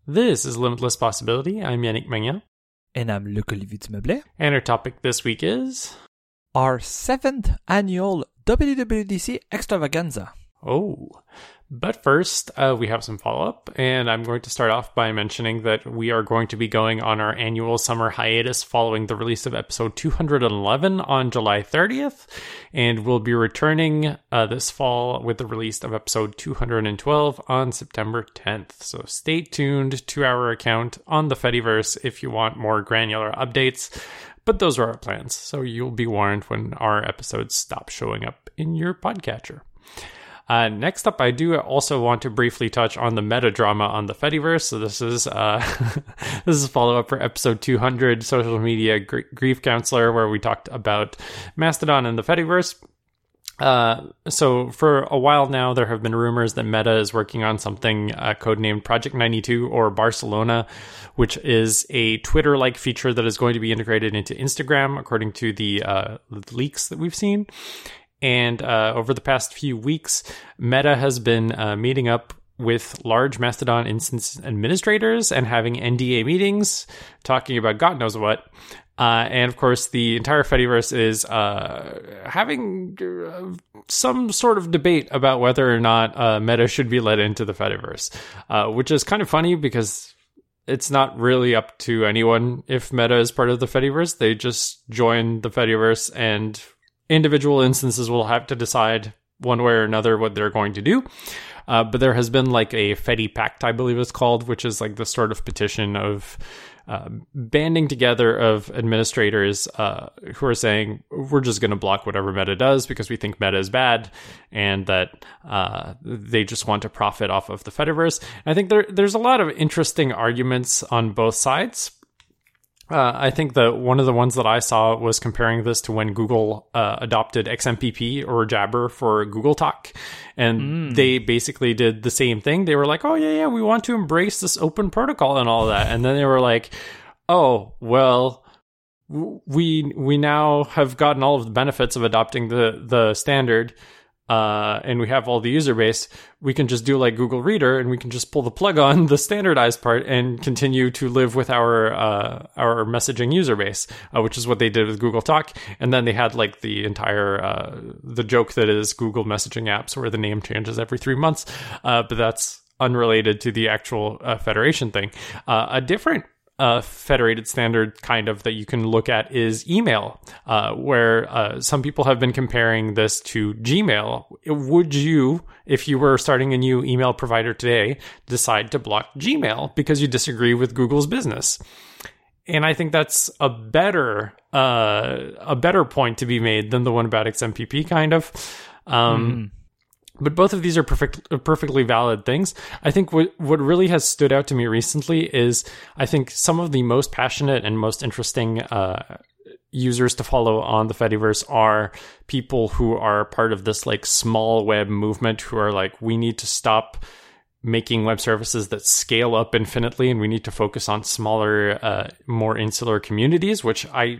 This is Limitless Possibility. I'm Yannick Magnan. And I'm Luc-Olivier Dumeuble. And our topic this week is... our 7th annual WWDC Extravaganza. Oh, but first, we have some follow-up, and I'm going to start off by mentioning that we are going to be going on our annual summer hiatus following the release of episode 211 on July 30th, and we'll be returning this fall with the release of episode 212 on September 10th. So stay tuned to our account on the Fediverse if you want more granular updates, but those are our plans, so you'll be warned when our episodes stop showing up in your podcatcher. Next up, I do also want to briefly touch on the meta drama on the Fediverse. So this is this is follow up for episode 200, Social Media Grief Counselor, where we talked about Mastodon and the Fediverse. So for a while now, there have been rumors that Meta is working on something codenamed Project 92 or Barcelona, which is a Twitter-like feature that is going to be integrated into Instagram, according to the leaks that we've seen. And over the past few weeks, Meta has been meeting up with large Mastodon instance administrators and having NDA meetings, talking about God knows what. And of course, the entire Fediverse is having some sort of debate about whether or not Meta should be let into the Fediverse, which is kind of funny because it's not really up to anyone if Meta is part of the Fediverse. They just join the Fediverse, and individual instances will have to decide one way or another what they're going to do. But there has been like a Fedi Pact, I believe it's called, which is like the sort of petition of banding together of administrators who are saying, we're just going to block whatever Meta does because we think Meta is bad and that they just want to profit off of the Fediverse. And I think there's a lot of interesting arguments on both sides. I think that one of the ones that I saw was comparing this to when Google adopted XMPP or Jabber for Google Talk. And they basically did the same thing. They were like, oh, yeah, we want to embrace this open protocol and all that. And then they were like, oh, well, we now have gotten all of the benefits of adopting the standard. And we have all the user base. We can just do like Google Reader, and we can just pull the plug on the standardized part and continue to live with our messaging user base, which is what they did with Google Talk. And then they had like the entire the joke that is Google messaging apps, where the name changes every 3 months. But that's unrelated to the actual federation thing. A different federated standard kind of that you can look at is email, where some people have been comparing this to Gmail. Would you, if you were starting a new email provider today, decide to block Gmail because you disagree with Google's business? And I think that's a better point to be made than the one about XMPP, kind of. But both of these are perfectly valid things. I think what really has stood out to me recently is I think some of the most passionate and most interesting users to follow on the Fediverse are people who are part of this like small web movement, who are like, we need to stop making web services that scale up infinitely, and we need to focus on smaller, more insular communities, which I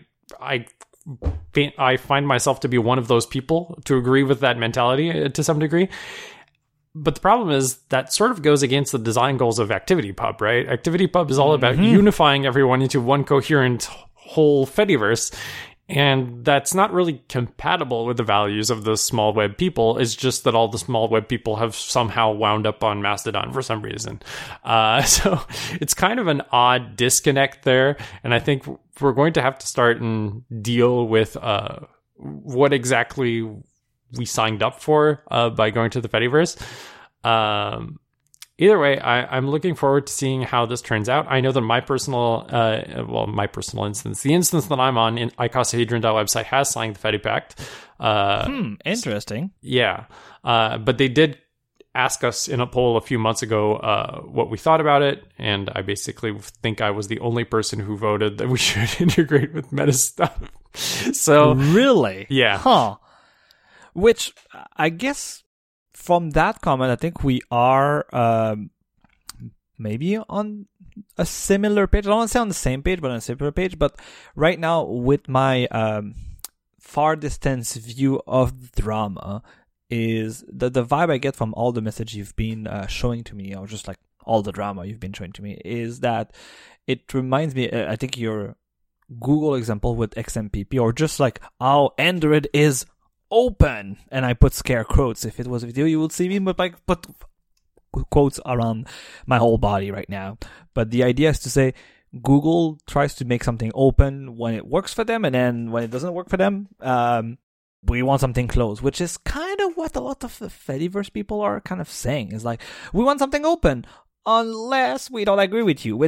find myself to be one of those people to agree with that mentality to some degree. But the problem is that sort of goes against the design goals of ActivityPub, right? ActivityPub is all about unifying everyone into one coherent whole Fediverse. And that's not really compatible with the values of the small web people. It's just that all the small web people have somehow wound up on Mastodon for some reason. So it's kind of an odd disconnect there. And I think we're going to have to start and deal with what exactly we signed up for by going to the Fediverse. Either way, I'm looking forward to seeing how this turns out. I know that my personal instance, the instance that I'm on in icosahedron.website has signed the Fedi Pact. Interesting. Yeah. But they did ask us in a poll a few months ago what we thought about it, and I basically think I was the only person who voted that we should integrate with Meta stuff. So really? Yeah. Huh. Which, I guess, from that comment, I think we are maybe on a similar page. I don't want to say on the same page, but on a similar page. But right now, with my far distance view of the drama, is the vibe I get from all the message you've been showing to me. I was just like, all the drama you've been showing to me, is that it reminds me, I think your Google example with XMPP, or just like, oh, Android is open, and I put scare quotes. If it was a video, you would see me put quotes around my whole body right now. But the idea is to say Google tries to make something open when it works for them, and then when it doesn't work for them, we want something closed, which is kind of what a lot of the Fediverse people are kind of saying. Is like, we want something open unless we don't agree with you,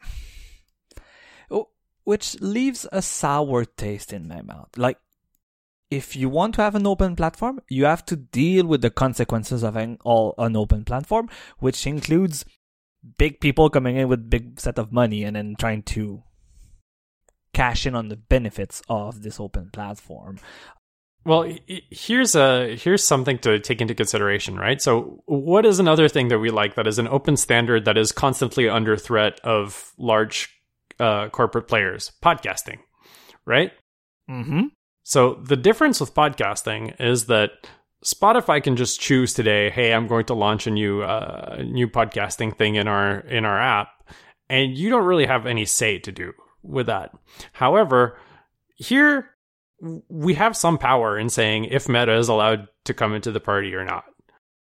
which leaves a sour taste in my mouth. Like, if you want to have an open platform, you have to deal with the consequences of an open platform, which includes big people coming in with big set of money and then trying to cash in on the benefits of this open platform. Well, here's something to take into consideration, right? So what is another thing that we like that is an open standard that is constantly under threat of large corporate players? Podcasting, right? Mm-hmm. So the difference with podcasting is that Spotify can just choose today, hey, I'm going to launch a new podcasting thing in our app, and you don't really have any say to do with that. However, here we have some power in saying if Meta is allowed to come into the party or not.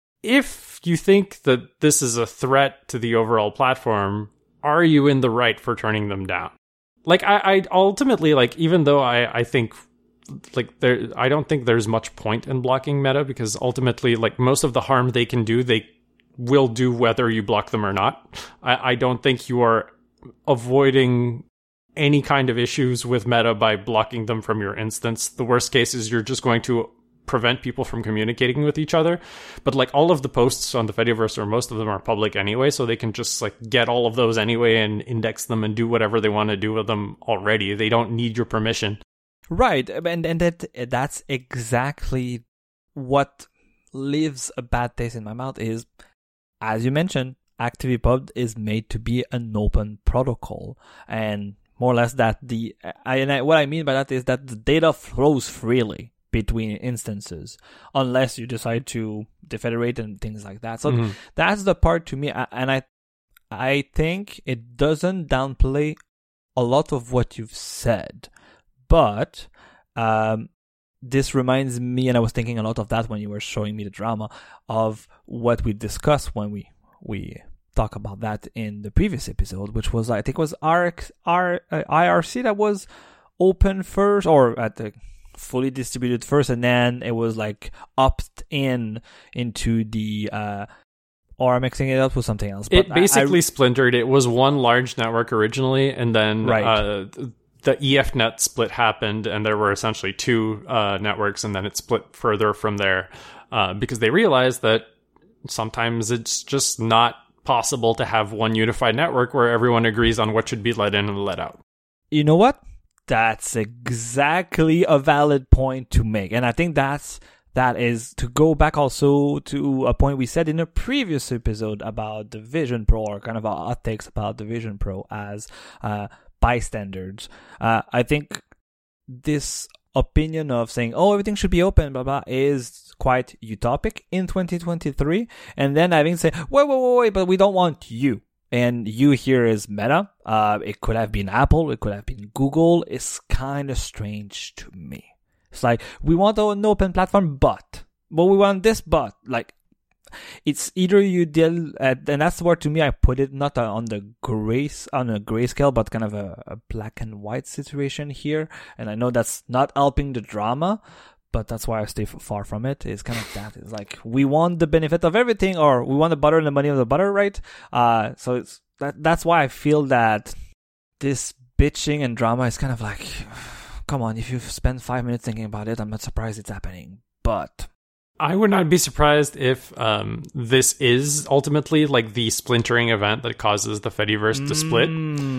If you think that this is a threat to the overall platform, are you in the right for turning them down? Like, I ultimately, like, even though I think, like, I don't think there's much point in blocking Meta, because ultimately, like, most of the harm they can do, they will do whether you block them or not. I don't think you are avoiding any kind of issues with Meta by blocking them from your instance. The worst case is you're just going to prevent people from communicating with each other. But like, all of the posts on the Fediverse, or most of them, are public anyway, so they can just like get all of those anyway and index them and do whatever they want to do with them already. They don't need your permission. Right, and that's exactly what leaves a bad taste in my mouth. Is, as you mentioned, ActivityPub is made to be an open protocol, and more or less that what I mean by that is that the data flows freely between instances, unless you decide to defederate and things like that. So that's the part, to me, and I think it doesn't downplay a lot of what you've said. But this reminds me, and I was thinking a lot of that when you were showing me the drama, of what we discussed when we talk about that in the previous episode, which was, I think it was IRC that was open first, or at the fully distributed first, and then it was like opt into the or I'm mixing it up with something else. But it basically splintered. It was one large network originally, and then the EFNet split happened, and there were essentially two networks, and then it split further from there because they realized that sometimes it's just not possible to have one unified network where everyone agrees on what should be let in and let out. You know what? That's exactly a valid point to make. And I think that is to go back also to a point we said in a previous episode about the Vision Pro, or kind of our hot takes about the Vision Pro as bystanders. I think this opinion of saying, oh, everything should be open, blah, blah, is quite utopic in 2023. And then having to say, wait, but we don't want you. And you here is Meta. It could have been Apple. It could have been Google. It's kind of strange to me. It's like, we want an open platform, but we want this, but like, it's either you deal, and that's where, to me, I put it not on a grayscale, but kind of a black and white situation here. And I know that's not helping the drama, but that's why I stay far from it. It's kind of that. It's like, we want the benefit of everything, or we want the butter and the money of the butter, right? So it's that's why I feel that this bitching and drama is kind of like, come on, if you've spent 5 minutes thinking about it, I'm not surprised it's happening. But I would not be surprised if this is ultimately like the splintering event that causes the Fediverse to split.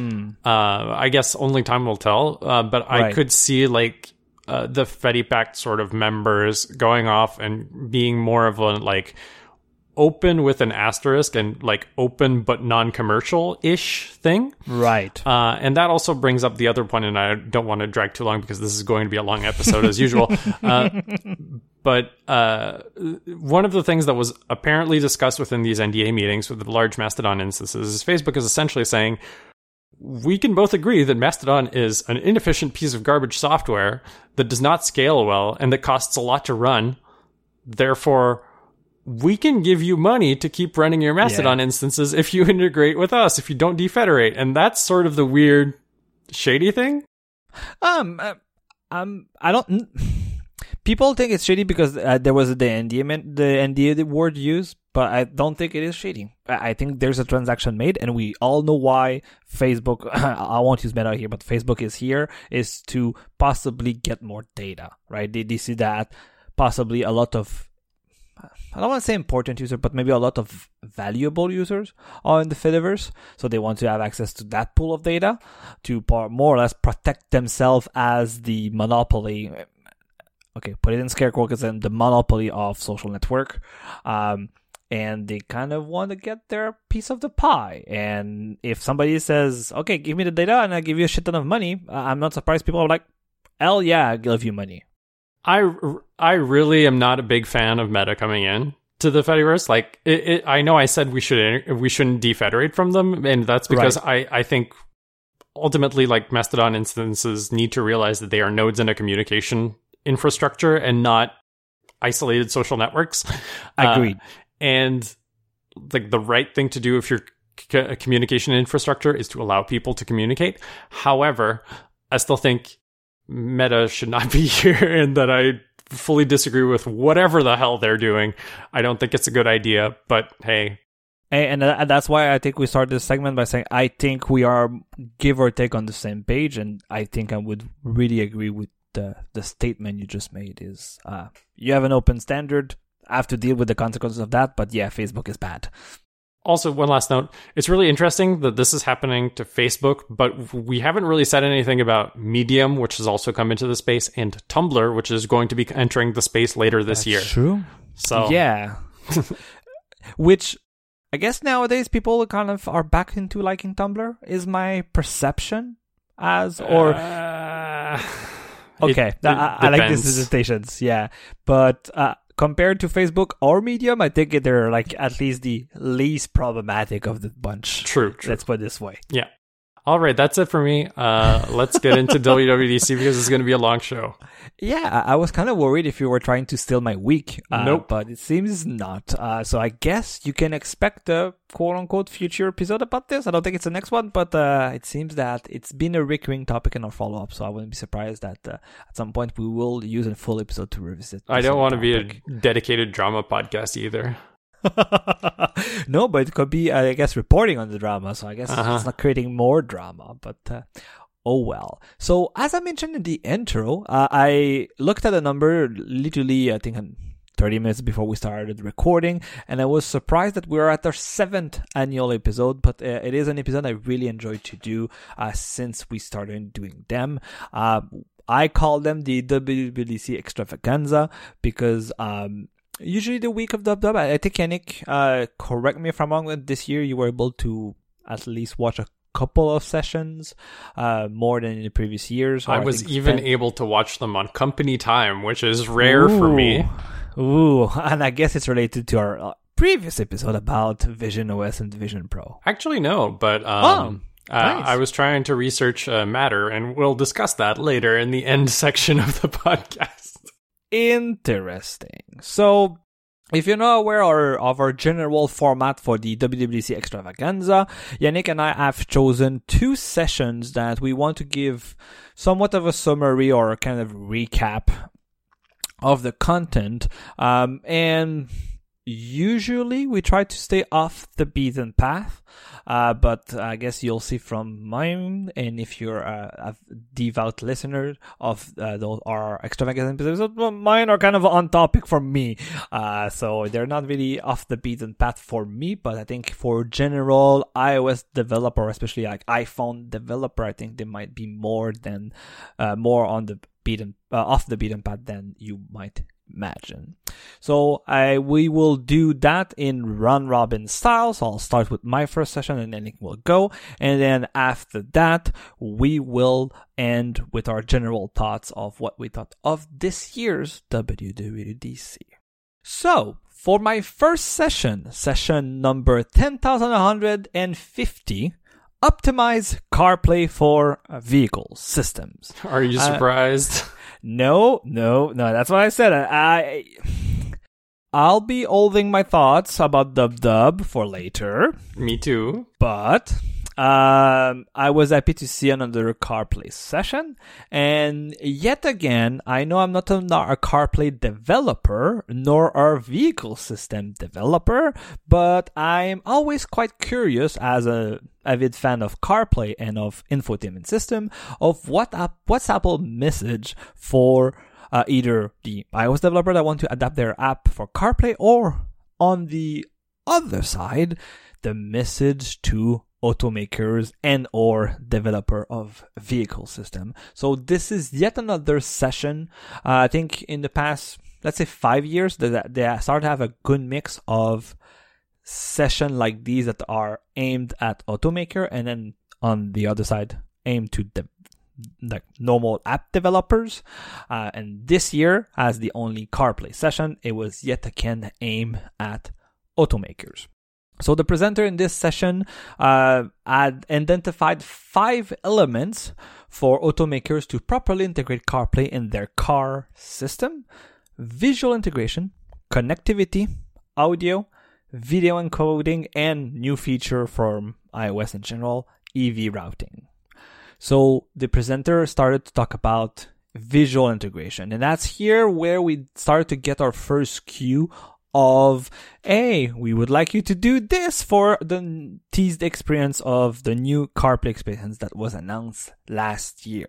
I guess only time will tell. But I could see like the FediPact sort of members going off and being more of a like, open with an asterisk and like open but non-commercial-ish thing. Right. And that also brings up the other point, and I don't want to drag too long because this is going to be a long episode as usual. But one of the things that was apparently discussed within these NDA meetings with the large Mastodon instances is Facebook is essentially saying, we can both agree that Mastodon is an inefficient piece of garbage software that does not scale well and that costs a lot to run. Therefore, we can give you money to keep running your Mastodon instances if you integrate with us, if you don't defederate. And that's sort of the weird, shady thing. I don't. People think it's shady because there was the NDA word used, but I don't think it is shady. I think there's a transaction made, and we all know why Facebook, I won't use Meta here, but Facebook is here, is to possibly get more data, right? They see that possibly a lot of, I don't want to say important users, but maybe a lot of valuable users are in the Fediverse. So they want to have access to that pool of data to more or less protect themselves as the monopoly. Okay, put it in scare quotes, and the monopoly of social network. And they kind of want to get their piece of the pie. And if somebody says, okay, give me the data and I give you a shit ton of money, I'm not surprised people are like, hell yeah, I'll give you money. I really am not a big fan of Meta coming in to the Fediverse. Like, I know I said we shouldn't defederate from them, and that's because I think ultimately, like, Mastodon instances need to realize that they are nodes in a communication infrastructure and not isolated social networks. Agreed. And like the right thing to do if you're a communication infrastructure is to allow people to communicate. However, I still think Meta should not be here, and that I fully disagree with whatever the hell they're doing. I don't think it's a good idea, but hey. And that's why I think we started this segment by saying I think we are give or take on the same page, and I think I would really agree with the statement you just made is you have an open standard, I have to deal with the consequences of that, but yeah, Facebook is bad. Also, one last note, it's really interesting that this is happening to Facebook, but we haven't really said anything about Medium, which has also come into the space, and Tumblr, which is going to be entering the space later this year. True. So yeah. Which I guess nowadays people kind of are back into liking Tumblr, is my perception Okay, I like these hesitations, yeah. But compared to Facebook or Medium, I think they're like at least the least problematic of the bunch. True. Let's put it this way. Yeah. All right, that's it for me. Let's get into WWDC because it's going to be a long show. Yeah, I was kind of worried if you were trying to steal my week. Nope. But it seems not. So I guess you can expect a quote-unquote future episode about this. I don't think it's the next one, but it seems that it's been a recurring topic in our follow-up, so I wouldn't be surprised that at some point we will use a full episode to revisit. I don't want to be a dedicated drama podcast either. No, but it could be, I guess, reporting on the drama, so I guess it's not creating more drama, but oh well. So as I mentioned in the intro, I looked at a number literally, I think 30 minutes before we started recording, and I was surprised that we're at our 7th annual episode, but it is an episode I really enjoyed to do since we started doing them. I call them the WWDC Extravaganza because usually the week of Dub, I think Yannick, correct me if I'm wrong, that this year you were able to at least watch a couple of sessions, more than in the previous years. I was even able to watch them on company time, which is rare for me. Ooh, and I guess it's related to our previous episode about Vision OS and Vision Pro. Actually, no, but nice. I was trying to research Matter, and we'll discuss that later in the end section of the podcast. Interesting. So, if you're not aware of our general format for the WWDC Extravaganza, Yannick and I have chosen 2 sessions that we want to give somewhat of a summary or a kind of recap of the content. And usually we try to stay off the beaten path, but I guess you'll see from mine, and if you're a devout listener of our extravaganza episodes, mine are kind of on topic for me, so they're not really off the beaten path for me, but I think for general iOS developer, especially like iPhone developer, I think they might be more on the off the beaten path than you might imagine. So we will do that in run robin style. So I'll start with my first session and then it will go. And then after that, we will end with our general thoughts of what we thought of this year's WWDC. So for my first session number 10,150, optimize CarPlay for vehicle systems. Are you surprised? No, that's what I said. I'll be holding my thoughts about Dub for later. Me too. But I was happy to see another CarPlay session. And yet again, I know I'm not a CarPlay developer, nor a vehicle system developer, but I'm always quite curious as a avid fan of CarPlay and of infotainment system of what's Apple message for either the iOS developer that want to adapt their app for CarPlay, or on the other side, the message to automakers and or developer of vehicle system. So this is yet another session. I think in the past, let's say 5 years, they start to have a good mix of session like these that are aimed at automaker, and then on the other side aimed to like normal app developers. And this year, as the only CarPlay session, it was yet again aimed at automakers. So the presenter in this session had identified 5 elements for automakers to properly integrate CarPlay in their car system: visual integration, connectivity, audio, video encoding, and new feature from iOS in general, EV routing. So the presenter started to talk about visual integration, and that's here where we started to get our first cue of, hey, we would like you to do this for the teased experience of the new CarPlay experience that was announced last year.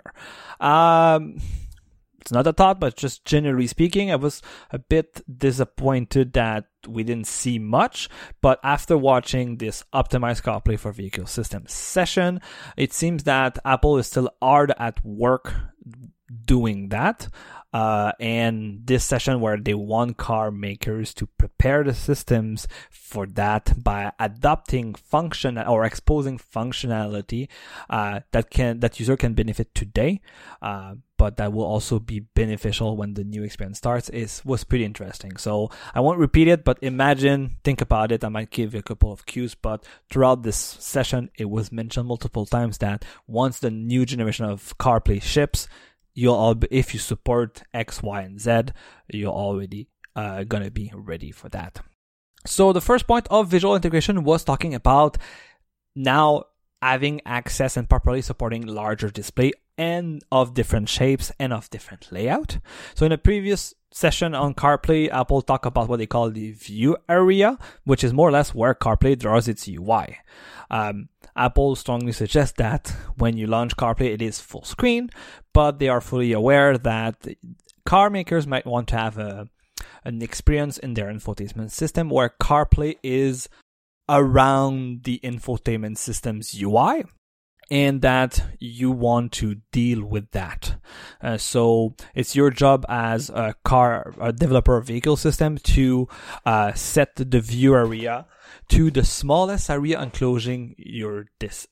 It's not a thought, but just generally speaking, I was a bit disappointed that we didn't see much. But after watching this optimized CarPlay for vehicle system session, it seems that Apple is still hard at work doing that. And this session where they want car makers to prepare the systems for that by adopting function or exposing functionality that user can benefit today, but that will also be beneficial when the new experience starts was pretty interesting. So I won't repeat it, but think about it. I might give you a couple of cues, but throughout this session, it was mentioned multiple times that once the new generation of CarPlay ships, if you support X, Y, and Z, you're already gonna be ready for that. So the first point of visual integration was talking about now having access and properly supporting larger display and of different shapes and of different layout. So in a previous session on CarPlay, Apple talked about what they call the view area, which is more or less where CarPlay draws its UI. Apple strongly suggests that when you launch CarPlay, it is full screen, but they are fully aware that car makers might want to have an experience in their infotainment system where CarPlay is around the infotainment system's UI, and that you want to deal with that. So it's your job as a developer of vehicle system to set the view area to the smallest area enclosing to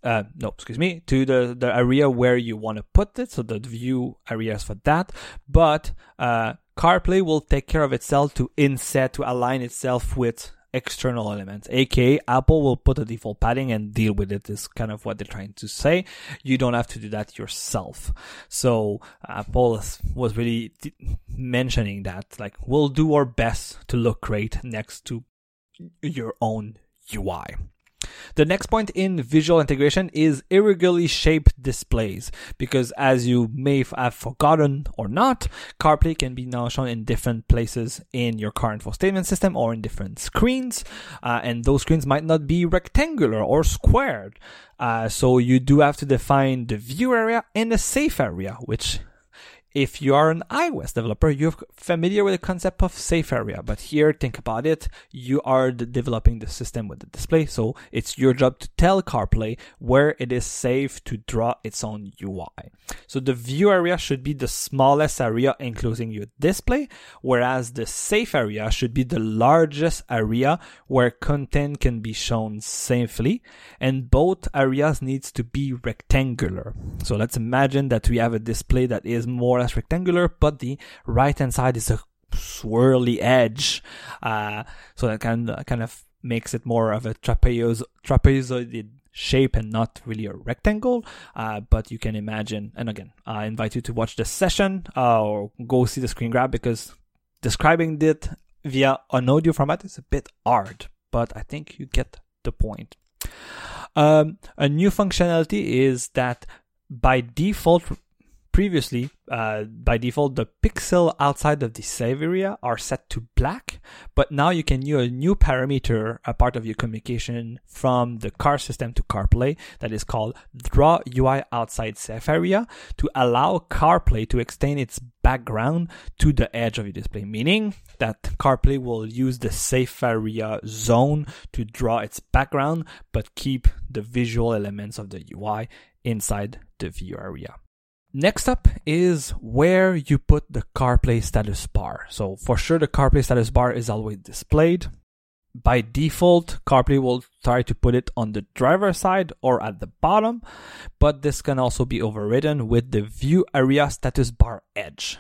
the area where you want to put it. So the view area is for that, but CarPlay will take care of itself to align itself with external elements, aka Apple will put a default padding and deal with it, is kind of what they're trying to say. You don't have to do that yourself. So Apple was really mentioning that, like, we'll do our best to look great next to your own UI. The next point in visual integration is irregularly shaped displays, because as you may have forgotten or not, CarPlay can be now shown in different places in your car infotainment system or in different screens, and those screens might not be rectangular or squared. So you do have to define the view area and the safe area, which if you are an iOS developer, you're familiar with the concept of safe area. But here, think about it. You are developing the system with the display. So it's your job to tell CarPlay where it is safe to draw its own UI. So the view area should be the smallest area enclosing your display, whereas the safe area should be the largest area where content can be shown safely. And both areas needs to be rectangular. So let's imagine that we have a display that is more or less rectangular, but the right hand side is a swirly edge. So that kind of makes it more of a trapezoid shape and not really a rectangle. But you can imagine, and again, I invite you to watch the session or go see the screen grab, because describing it via an audio format is a bit hard, but I think you get the point. A new functionality is that by default, previously, by default, the pixel outside of the save area are set to black, but now you can use a new parameter, a part of your communication from the car system to CarPlay, that is called Draw UI Outside Safe Area, to allow CarPlay to extend its background to the edge of your display, meaning that CarPlay will use the safe area zone to draw its background, but keep the visual elements of the UI inside the view area. Next up is where you put the CarPlay status bar. So for sure, the CarPlay status bar is always displayed. By default, CarPlay will try to put it on the driver's side or at the bottom, but this can also be overridden with the view area status bar edge.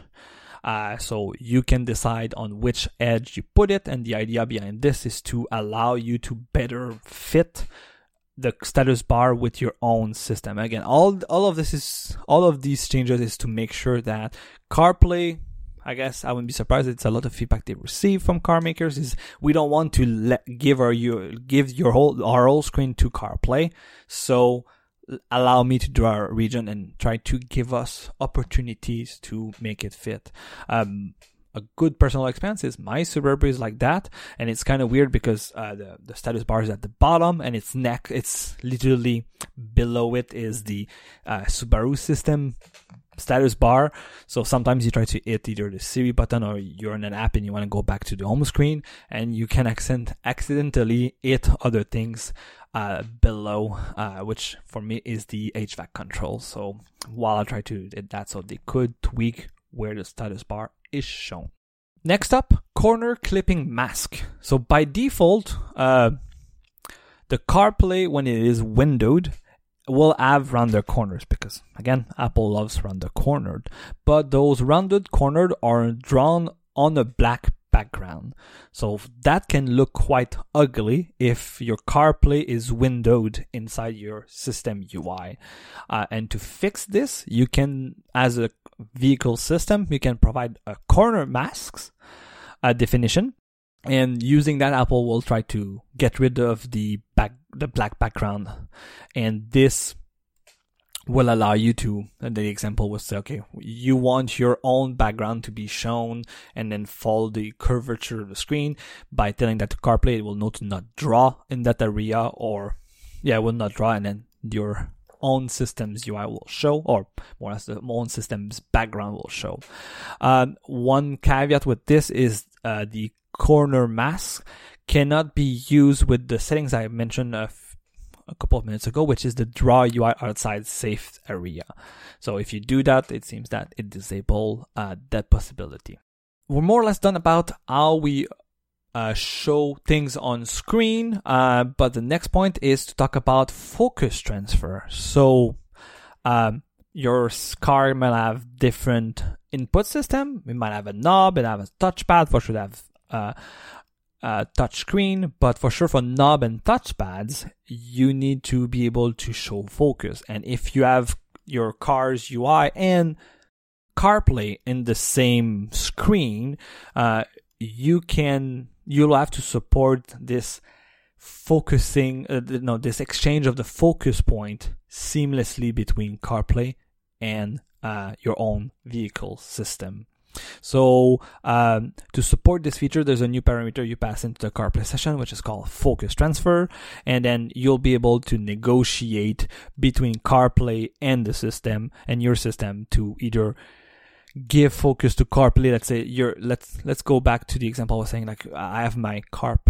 So you can decide on which edge you put it, and the idea behind this is to allow you to better fit the status bar with your own system. Again, all of these changes is to make sure that CarPlay, I guess I wouldn't be surprised, it's a lot of feedback they receive from car makers, is we don't want to give our whole screen to CarPlay. So allow me to draw a region and try to give us opportunities to make it fit. A good personal experience is my Suburban is like that, and it's kind of weird because the status bar is at the bottom, and it's literally below it is the Subaru system status bar. So sometimes you try to hit either the Siri button or you're in an app and you want to go back to the home screen, and you can accidentally hit other things below, which for me is the HVAC control. So while I try to hit that, so they could tweak where the status bar is shown. Next up, corner clipping mask. So by default, the CarPlay, when it is windowed, will have rounded corners because, again, Apple loves rounded cornered. But those rounded corners are drawn on a black background. So that can look quite ugly if your CarPlay is windowed inside your system UI. And to fix this, you can, as a vehicle system, you can provide a corner masks definition, and using that, Apple will try to get rid of the black background, and this will allow you to, and the example was say, okay, you want your own background to be shown and then follow the curvature of the screen. By telling that to CarPlay, it will know to not draw in that area, or it will not draw, and then your own system's UI will show, or more or less the own system's background will show. One caveat with this is the corner mask cannot be used with the settings I mentioned a couple of minutes ago, which is the draw UI outside safe area. So if you do that, it seems that it disables that possibility. We're more or less done about how we show things on screen, but the next point is to talk about focus transfer. So your car might have different input system. It might have a knob, it have a touchpad, for sure it have touch screen, but for sure for knob and touchpads, you need to be able to show focus. And if you have your car's UI and CarPlay in the same screen, you'll have to support this focusing, this exchange of the focus point seamlessly between CarPlay and your own vehicle system. So to support this feature, there's a new parameter you pass into the CarPlay session, which is called focus transfer, and then you'll be able to negotiate between CarPlay and the system and your system to either give focus to CarPlay. Let's say let's go back to the example I was saying, like I have my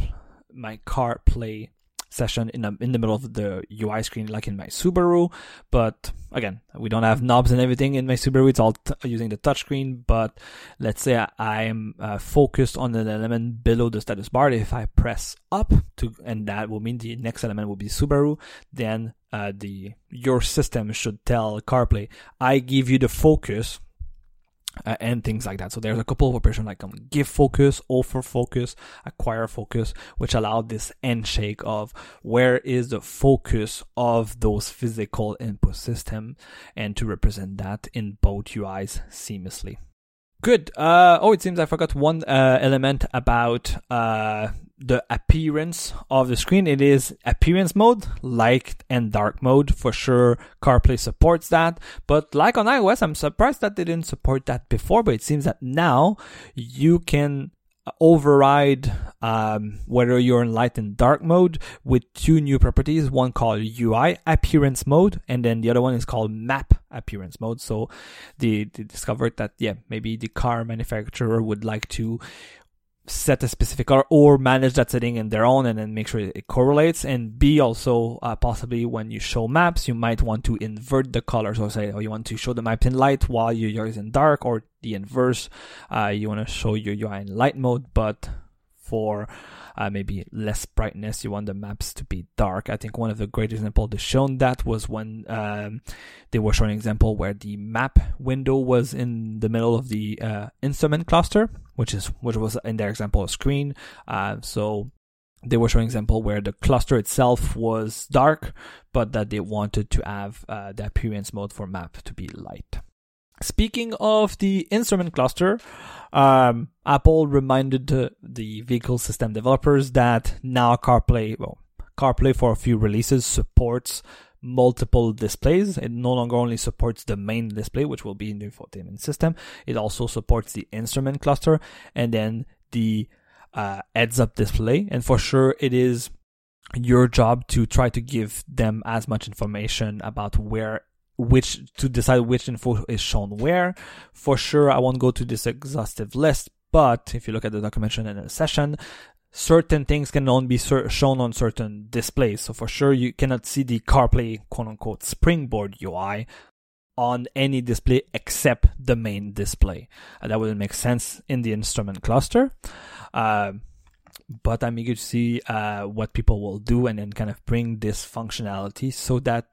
CarPlay session in the middle of the UI screen, like in my Subaru. But again, we don't have knobs and everything in my Subaru. It's all using the touchscreen. But let's say I am focused on an element below the status bar. If I press up and that will mean the next element will be Subaru, then your system should tell CarPlay, I give you the focus. And things like that. So there's a couple of operations like give focus, offer focus, acquire focus, which allow this handshake of where is the focus of those physical input system, and to represent that in both UIs seamlessly. Good. It seems I forgot one element about the appearance of the screen. It is appearance mode, light and dark mode. For sure, CarPlay supports that. But like on iOS, I'm surprised that they didn't support that before. But it seems that now you can override whether you're in light and dark mode with two new properties, one called UI appearance mode, and then the other one is called map appearance mode. So they discovered that maybe the car manufacturer would like to set a specific color or manage that setting in their own and then make sure it correlates. And B, also possibly when you show maps, you might want to invert the color. So say, you want to show the map in light while your UI is in dark, or the inverse. You want to show your UI in light mode, but for maybe less brightness, you want the maps to be dark. I think one of the great examples they shown that was when they were showing an example where the map window was in the middle of the instrument cluster, which was in their example a screen. So they were showing an example where the cluster itself was dark, but that they wanted to have the appearance mode for map to be light. Speaking of the instrument cluster, Apple reminded the vehicle system developers that now CarPlay for a few releases supports multiple displays. It no longer only supports the main display, which will be in the infotainment system. It also supports the instrument cluster and then the heads-up display. And for sure, it is your job to try to give them as much information about to decide which info is shown where. For sure, I won't go to this exhaustive list, but if you look at the documentation in a session, certain things can only be shown on certain displays. So for sure, you cannot see the CarPlay quote-unquote springboard UI on any display except the main display. That wouldn't make sense in the instrument cluster. But I'm eager to see what people will do and then kind of bring this functionality so that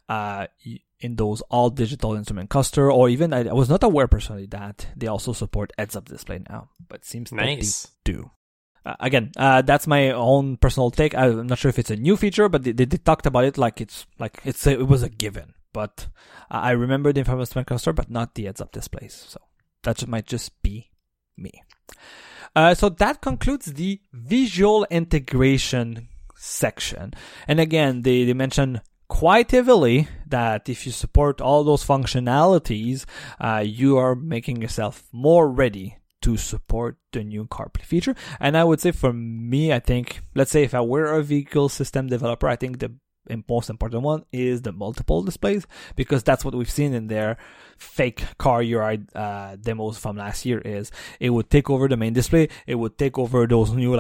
in those all digital instrument cluster, or even I was not aware personally that they also support heads-up display now, but it seems nice. That they do. Again, that's my own personal take. I'm not sure if it's a new feature, but they talked about it like it was a given. But I remember the instrument cluster, but not the heads-up displays. So that might just be me. So that concludes the visual integration section. And again, they mentioned quite heavily that if you support all those functionalities, you are making yourself more ready to support the new CarPlay feature. And I would say for me, I think, let's say if I were a vehicle system developer, I think the most important one is the multiple displays, because that's what we've seen in their fake car UI demos from last year. Is it would take over the main display, it would take over those new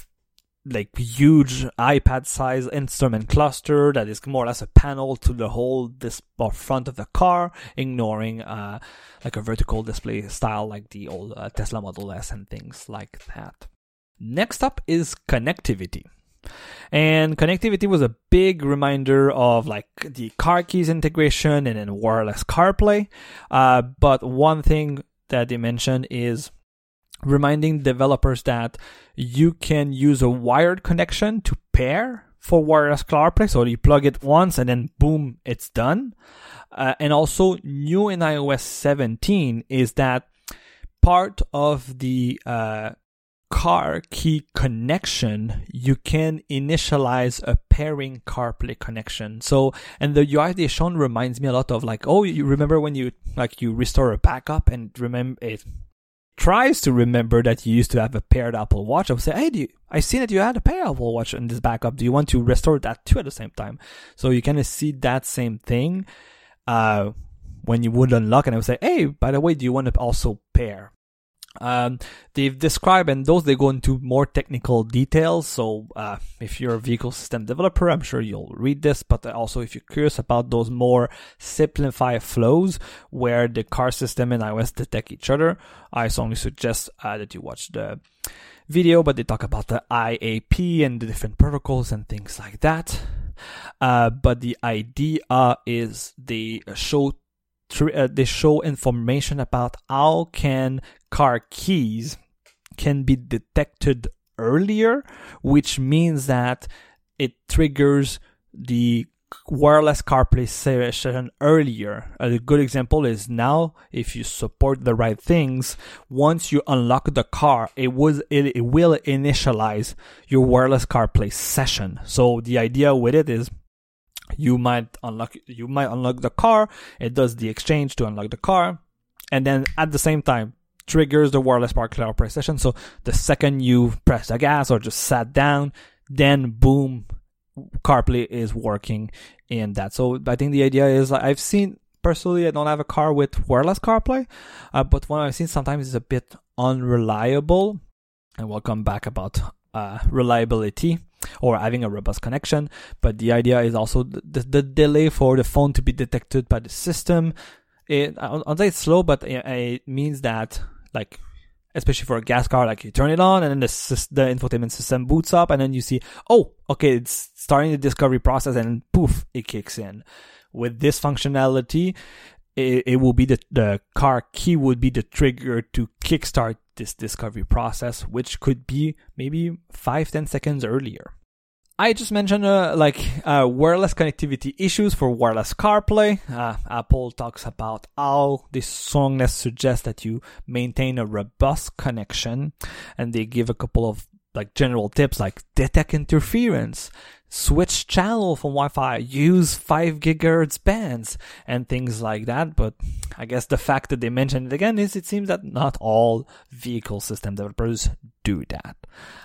huge iPad size instrument cluster that is more or less a panel to the whole front of the car, ignoring a vertical display style like the old Tesla Model S and things like that. Next up is connectivity. And connectivity was a big reminder of the car keys integration and then wireless CarPlay. But one thing that they mentioned is reminding developers that you can use a wired connection to pair for wireless CarPlay. So you plug it once and then boom, it's done. And also new in iOS 17 is that part of the car key connection, you can initialize a pairing CarPlay connection. So, and the UI they shown reminds me a lot of you remember when you restore a backup and remember it tries to remember that you used to have a paired Apple Watch. I would say, hey, I see that you had a paired Apple Watch in this backup. Do you want to restore that too at the same time? So you kind of see that same thing when you would unlock, and it would say, hey, by the way, do you want to also pair? They've described, and those they go into more technical details. So if you're a vehicle system developer, I'm sure you'll read this, but also if you're curious about those more simplified flows where the car system and iOS detect each other, I strongly suggest that you watch the video. But they talk about the IAP and the different protocols and things like that. But the idea is they show information about how can car keys can be detected earlier, which means that it triggers the wireless CarPlay session earlier. A good example is now, if you support the right things, once you unlock the car, it will initialize your wireless CarPlay session. So the idea with it is you might unlock the car, it does the exchange to unlock the car, and then at the same time triggers the wireless CarPlay session. So the second you press the gas or just sat down, then boom, CarPlay is working in that. So I think the idea is, I've seen, personally, I don't have a car with wireless CarPlay, but what I've seen sometimes is a bit unreliable, and we'll come back about reliability or having a robust connection. But the idea is also the delay for the phone to be detected by the system. I'll say it's slow, but it means that, like, especially for a gas car, like you turn it on and then the infotainment system boots up and then you see, oh, okay, it's starting the discovery process, and poof, it kicks in. With this functionality, it will be the car key would be the trigger to kickstart this discovery process, which could be maybe 5-10 seconds earlier. I just mentioned wireless connectivity issues for wireless CarPlay. Apple talks about how this strongness suggests that you maintain a robust connection, and they give a couple of general tips like detect interference, switch channel from Wi-Fi, use 5 gigahertz bands, and things like that. But I guess the fact that they mentioned it again is it seems that not all vehicle system developers do that.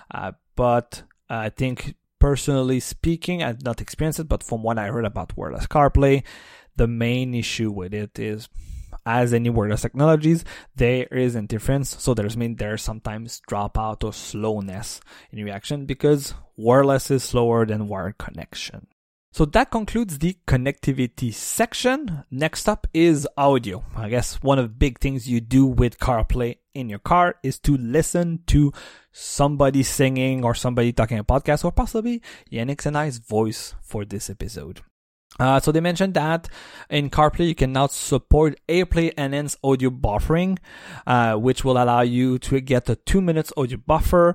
But I think, personally speaking, I've not experienced it, but from what I heard about wireless CarPlay, the main issue with it is, as any wireless technologies, there is interference. So there's sometimes dropout or slowness in reaction because wireless is slower than wired connection. So that concludes the connectivity section. Next up is audio. I guess one of the big things you do with CarPlay in your car is to listen to somebody singing or somebody talking a podcast, or possibly Yannick's and I's voice for this episode. So they mentioned that in CarPlay you can now support AirPlay Enhanced audio buffering, which will allow you to get a 2 minutes audio buffer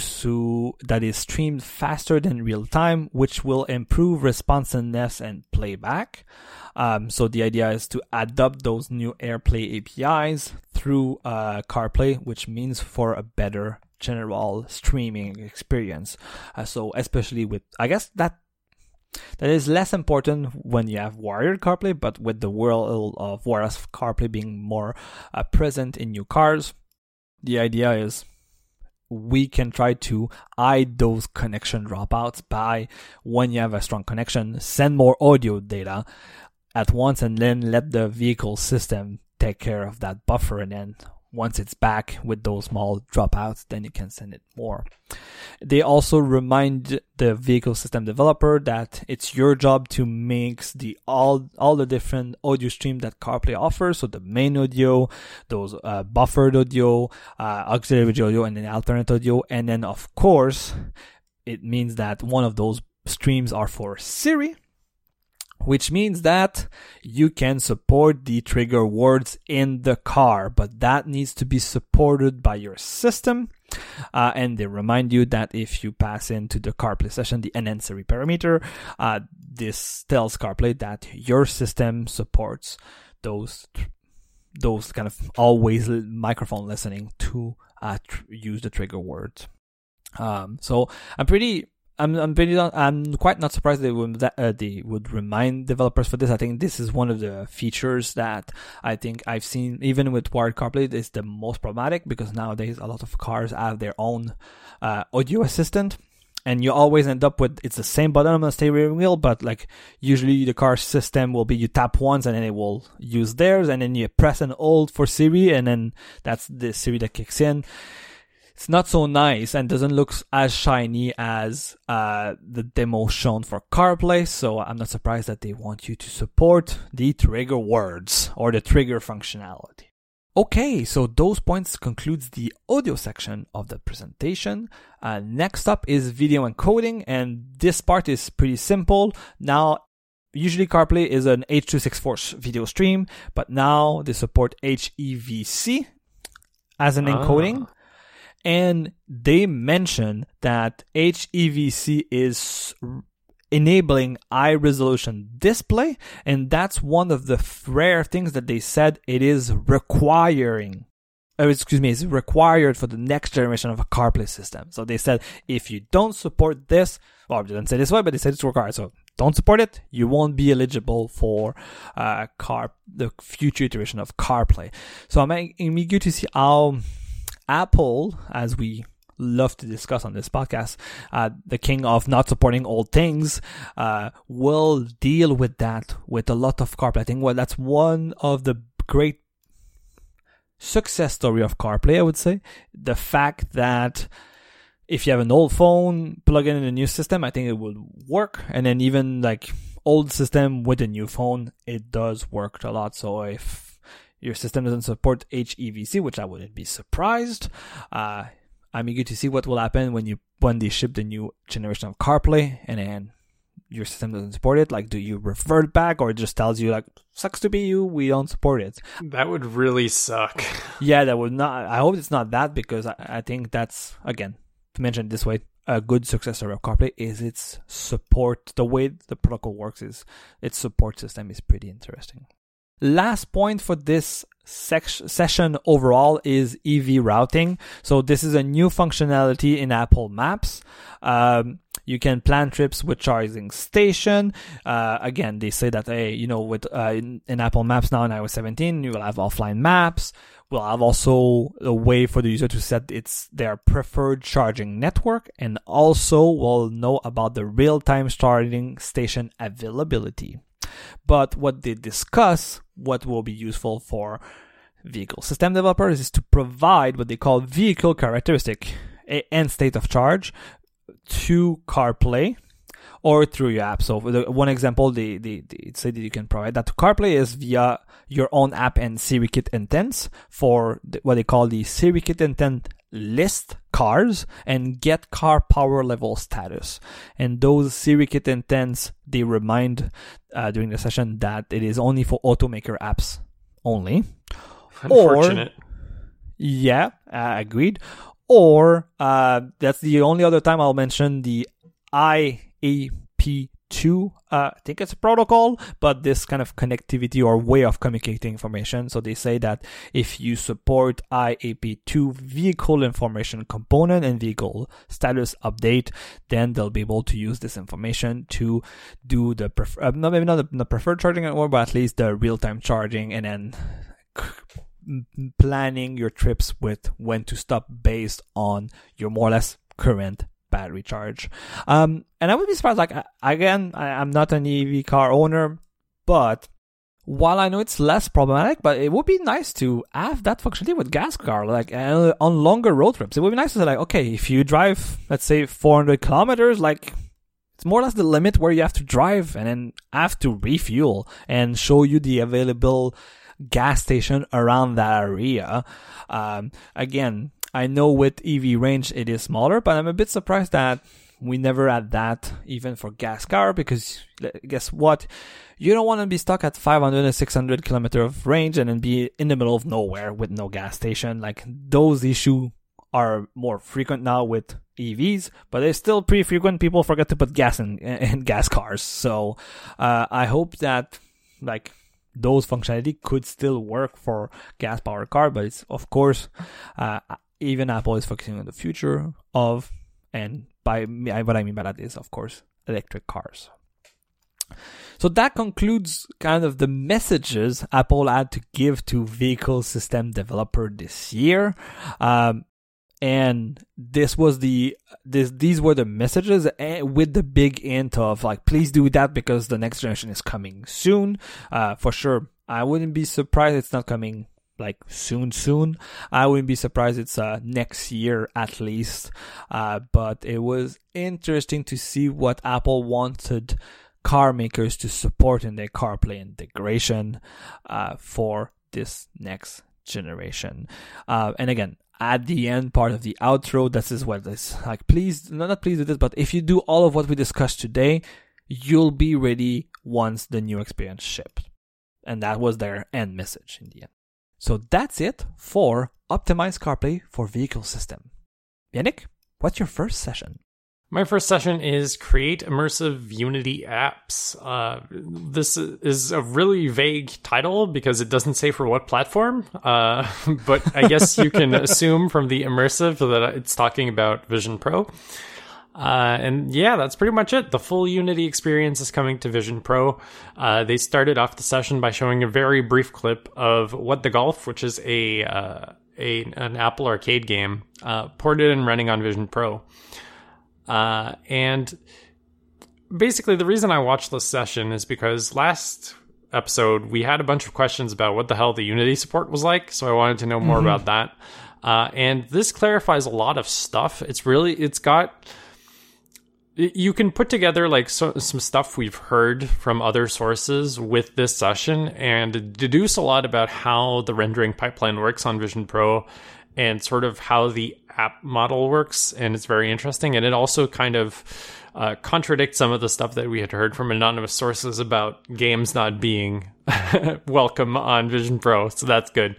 that is streamed faster than real time, which will improve responsiveness and playback. So the idea is to adopt those new AirPlay APIs through CarPlay, which means for a better general streaming experience. So especially with, I guess that is less important when you have wired CarPlay, but with the world of wireless CarPlay being more present in new cars, the idea is we can try to hide those connection dropouts by, when you have a strong connection, send more audio data at once and then let the vehicle system take care of that buffer, and then once it's back with those small dropouts, then you can send it more. They also remind the vehicle system developer that it's your job to mix all the different audio streams that CarPlay offers. So the main audio, those buffered audio, auxiliary audio, and then alternate audio. And then of course, it means that one of those streams are for Siri, which means that you can support the trigger words in the car, but that needs to be supported by your system. And they remind you that if you pass into the CarPlay session the enhance Siri parameter, this tells CarPlay that your system supports those kind of always microphone listening to use the trigger words. So I'm quite not surprised they would remind developers for this. I think this is one of the features that I think I've seen, even with wired CarPlay, is the most problematic, because nowadays a lot of cars have their own audio assistant. And you always end up with, it's the same button on the steering wheel, but like usually the car system will be you tap once and then it will use theirs, and then you press and hold for Siri, and then that's the Siri that kicks in. It's not so nice and doesn't look as shiny as the demo shown for CarPlay, so I'm not surprised that they want you to support the trigger words or the trigger functionality. Okay, so those points concludes the audio section of the presentation. Next up is video encoding, and this part is pretty simple. Now, usually CarPlay is an H.264 video stream, but now they support HEVC as an encoding. And they mention that HEVC is enabling high resolution display, and that's one of the rare things that they said it is requiring. It's required for the next generation of a CarPlay system. So they said if you don't support this, well, they didn't say this way, but they said it's required. So don't support it, you won't be eligible for the future iteration of CarPlay. So I'm eager to see how Apple, as we love to discuss on this podcast, the king of not supporting old things, will deal with that with a lot of CarPlay. I think that's one of the great success story of CarPlay, I would say. The fact that if you have an old phone, plug in a new system, I think it will work. And then even like old system with a new phone, it does work a lot. So if your system doesn't support HEVC, which I wouldn't be surprised, I'm eager to see what will happen when they ship the new generation of CarPlay and then your system doesn't support it. Like, do you revert back, or it just tells you like, sucks to be you, we don't support it? That would really suck. Yeah, that would not. I hope it's not that, because I think that's, again, to mention it this way, a good successor of CarPlay is its support. The way the protocol works is its support system is pretty interesting. Last point for this session overall is EV routing. So this is a new functionality in Apple Maps. You can plan trips with charging station. Again, they say that, hey, with in Apple Maps now in iOS 17, you will have offline maps. We'll have also a way for the user to set their preferred charging network, and also we'll know about the real-time charging station availability. But what they discuss, what will be useful for vehicle system developers, is to provide what they call vehicle characteristic and state of charge to CarPlay or through your app. So one example, they say that you can provide that to CarPlay is via your own app and SiriKit intents for what they call the SiriKit intent list cars and get car power level status. And those SiriKit intents, they remind during the session that it is only for automaker apps only. Unfortunate. Agreed. Or that's the only other time I'll mention the IAP2. I think it's a protocol, but this kind of connectivity or way of communicating information. So they say that if you support IAP2 vehicle information component and vehicle status update, then they'll be able to use this information to do the maybe not the preferred charging anymore, but at least the real-time charging, and then planning your trips with when to stop based on your more or less current battery charge. And I would be surprised, like, again, I'm not an EV car owner, but while I know it's less problematic, but it would be nice to have that functionality with gas car, like on longer road trips. It would be nice to say, like, okay, if you drive, let's say 400 kilometers, like, it's more or less the limit where you have to drive and then have to refuel, and show you the available gas station around that area. Again, I know with EV range it is smaller, but I'm a bit surprised that we never had that even for gas car, because guess what? You don't want to be stuck at 500 and 600 kilometer of range and then be in the middle of nowhere with no gas station. Like, those issues are more frequent now with EVs, but they're still pretty frequent. People forget to put gas in gas cars. So I hope that, like, those functionality could still work for gas powered car, but it's, of course, even Apple is focusing on the future of, and by what I mean by that is, of course, electric cars. So that concludes kind of the messages Apple had to give to vehicle system developer this year. and these were the messages with the big hint of like, please do that because the next generation is coming soon. For sure, I wouldn't be surprised it's not coming like soon. I wouldn't be surprised it's next year at least. But it was interesting to see what Apple wanted car makers to support in their CarPlay integration for this next generation. And again, at the end part of the outro, this is what this like, please, not please do this, but if you do all of what we discussed today, you'll be ready once the new experience ships. And that was their end message in the end. So that's it for Optimized CarPlay for Vehicle System. Yannick, what's your first session? My first session is create immersive Unity apps. This is a really vague title because it doesn't say for what platform, but I guess you can assume from the immersive that it's talking about Vision Pro. And yeah, that's pretty much it. The full Unity experience is coming to Vision Pro. They started off the session by showing a very brief clip of What the Golf, which is an Apple Arcade game, ported and running on Vision Pro. And basically the reason I watched this session is because last episode we had a bunch of questions about what the hell the Unity support was like, so I wanted to know more about that. And this clarifies a lot of stuff. You can put together like some stuff we've heard from other sources with this session and deduce a lot about how the rendering pipeline works on Vision Pro and sort of how the app model works. And it's very interesting. And it also kind of contradicts some of the stuff that we had heard from anonymous sources about games not being welcome on Vision Pro. So that's good.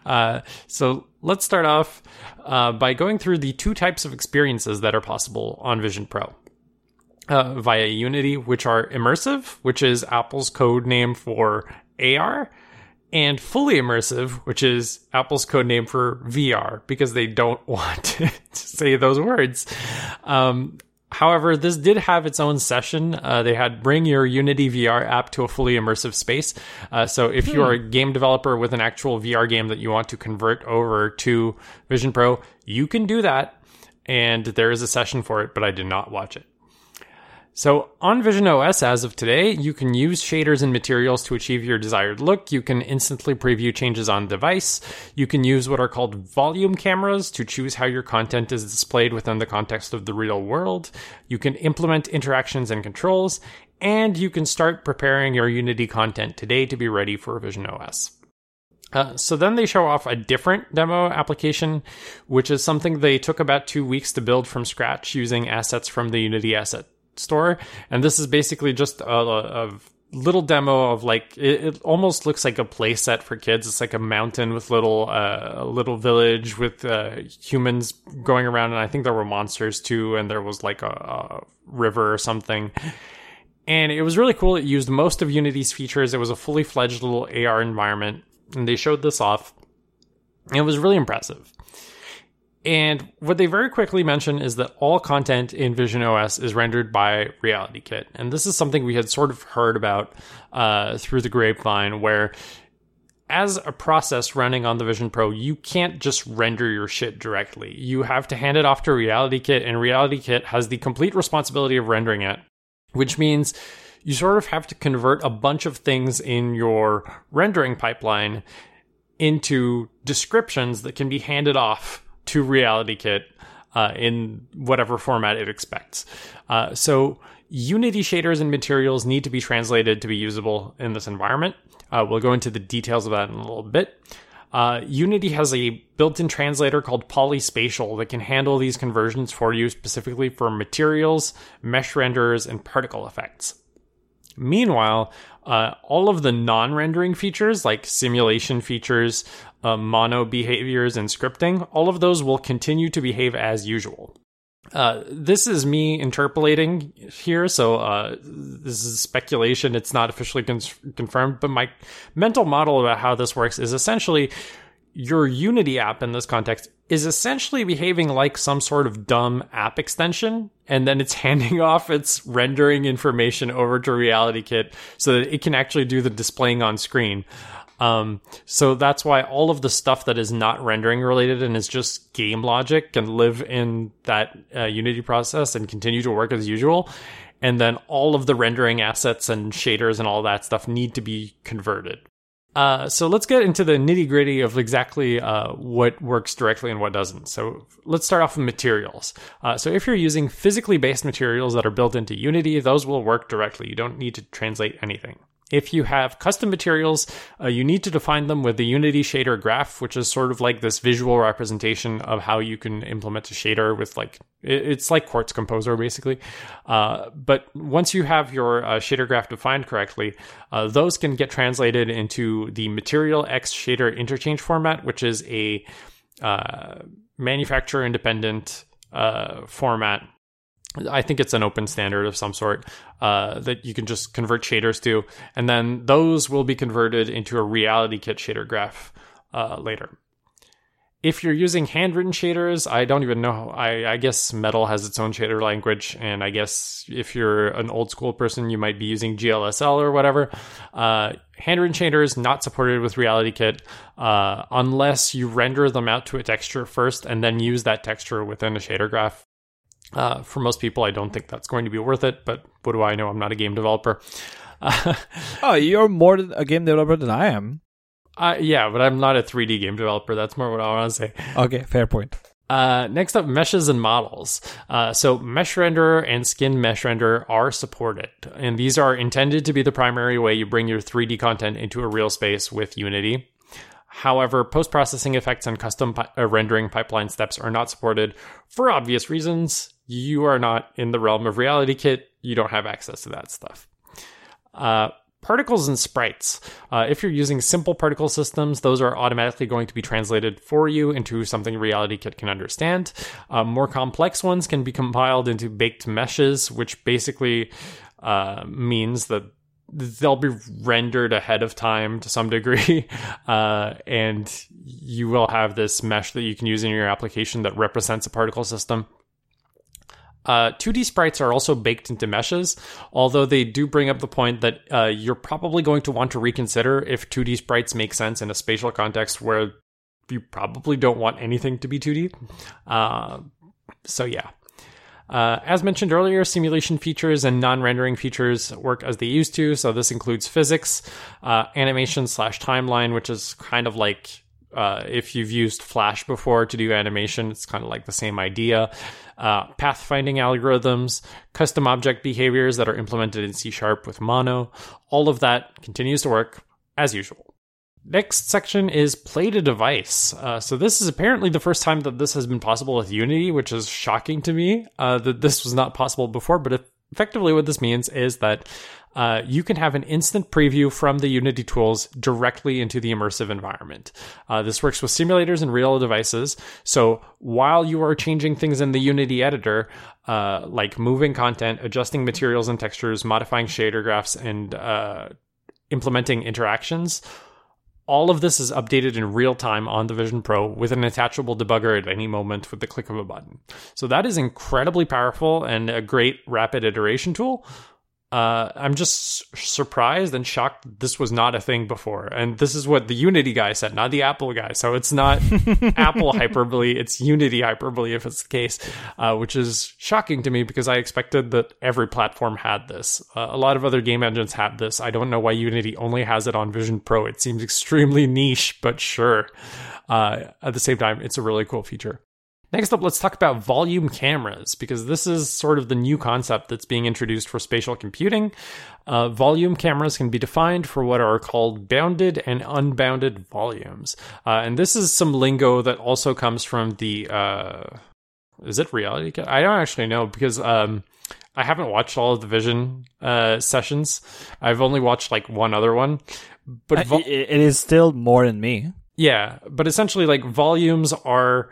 So let's start off by going through the two types of experiences that are possible on Vision Pro. Via Unity, which are immersive, which is Apple's code name for AR, and fully immersive, which is Apple's code name for VR, because they don't want to say those words. However, this did have its own session. They had bring your Unity VR app to a fully immersive space. So if you're a game developer with an actual VR game that you want to convert over to Vision Pro, you can do that. And there is a session for it, but I did not watch it. So on Vision OS as of today, you can use shaders and materials to achieve your desired look. You can instantly preview changes on device. You can use what are called volume cameras to choose how your content is displayed within the context of the real world. You can implement interactions and controls, and you can start preparing your Unity content today to be ready for Vision OS. So then they show off a different demo application, which is something they took about 2 weeks to build from scratch using assets from the Unity Asset Store. And this is basically just a little demo of like, it almost looks like a play set for kids. It's like a mountain with a little village with humans going around, and I think there were monsters too, and there was like a river or something. And it was really cool. It used most of Unity's features. It was a fully fledged little AR environment, and they showed this off. It was really impressive. And what they very quickly mention is that all content in Vision OS is rendered by RealityKit. And this is something we had sort of heard about through the grapevine, where as a process running on the Vision Pro, you can't just render your shit directly. You have to hand it off to RealityKit, and RealityKit has the complete responsibility of rendering it, which means you sort of have to convert a bunch of things in your rendering pipeline into descriptions that can be handed off to RealityKit in whatever format it expects. So Unity shaders and materials need to be translated to be usable in this environment. We'll go into the details of that in a little bit. Unity has a built-in translator called Polyspatial that can handle these conversions for you, specifically for materials, mesh renderers, and particle effects. Meanwhile, all of the non-rendering features like simulation features, mono behaviors, and scripting, all of those will continue to behave as usual. This is me interpolating here, so this is speculation. It's not officially confirmed, but my mental model about how this works is essentially your Unity app in this context is essentially behaving like some sort of dumb app extension, and then it's handing off its rendering information over to RealityKit so that it can actually do the displaying on screen. So that's why all of the stuff that is not rendering related and is just game logic can live in that Unity process and continue to work as usual. And then all of the rendering assets and shaders and all that stuff need to be converted. So let's get into the nitty gritty of exactly what works directly and what doesn't. So let's start off with materials. So if you're using physically based materials that are built into Unity, those will work directly. You don't need to translate anything. If you have custom materials, you need to define them with the Unity shader graph, which is sort of like this visual representation of how you can implement a shader with it's like Quartz Composer basically. But once you have your shader graph defined correctly, those can get translated into the Material X Shader Interchange format, which is a manufacturer independent format. I think it's an open standard of some sort that you can just convert shaders to, and then those will be converted into a RealityKit shader graph later. If you're using handwritten shaders, I don't even know. I guess Metal has its own shader language, and I guess if you're an old school person, you might be using GLSL or whatever. Handwritten shaders not supported with RealityKit unless you render them out to a texture first and then use that texture within a shader graph. For most people, I don't think that's going to be worth it, but what do I know? I'm not a game developer. Oh, you're more a game developer than I am. Yeah, but I'm not a 3D game developer. That's more what I want to say. Okay, fair point. Next up, meshes and models. So Mesh Renderer and Skin Mesh Renderer are supported, and these are intended to be the primary way you bring your 3D content into a real space with Unity. However, post-processing effects and custom rendering pipeline steps are not supported for obvious reasons. You are not in the realm of RealityKit. You don't have access to that stuff. Particles and sprites. If you're using simple particle systems, those are automatically going to be translated for you into something RealityKit can understand. More complex ones can be compiled into baked meshes, which basically means that they'll be rendered ahead of time to some degree, and you will have this mesh that you can use in your application that represents a particle system. 2D sprites are also baked into meshes, although they do bring up the point that you're probably going to want to reconsider if 2D sprites make sense in a spatial context where you probably don't want anything to be 2D. So yeah. As mentioned earlier, simulation features and non-rendering features work as they used to. So this includes physics, animation/timeline, which is kind of like if you've used Flash before to do animation, it's kind of like the same idea. Pathfinding algorithms, custom object behaviors that are implemented in C# with Mono. All of that continues to work as usual. Next section is play to device. So this is apparently the first time that this has been possible with Unity, which is shocking to me that this was not possible before. But effectively what this means is that you can have an instant preview from the Unity tools directly into the immersive environment. This works with simulators and real devices. So while you are changing things in the Unity editor, like moving content, adjusting materials and textures, modifying shader graphs, and implementing interactions, all of this is updated in real time on the Vision Pro with an attachable debugger at any moment with the click of a button. So that is incredibly powerful and a great rapid iteration tool. I'm just surprised and shocked that this was not a thing before. And this is what the Unity guy said, not the Apple guy. So it's not Apple hyperbole, it's Unity hyperbole if it's the case, which is shocking to me because I expected that every platform had this. A lot of other game engines have this. I don't know why Unity only has it on Vision Pro. It seems extremely niche, but sure. At the same time, it's a really cool feature. Next up, let's talk about volume cameras, because this is sort of the new concept that's being introduced for spatial computing. Volume cameras can be defined for what are called bounded and unbounded volumes. And this is some lingo that also comes from the... is it RealityKit? I don't actually know, because I haven't watched all of the Vision sessions. I've only watched like one other one. But it is still more than me. Yeah, but essentially like volumes are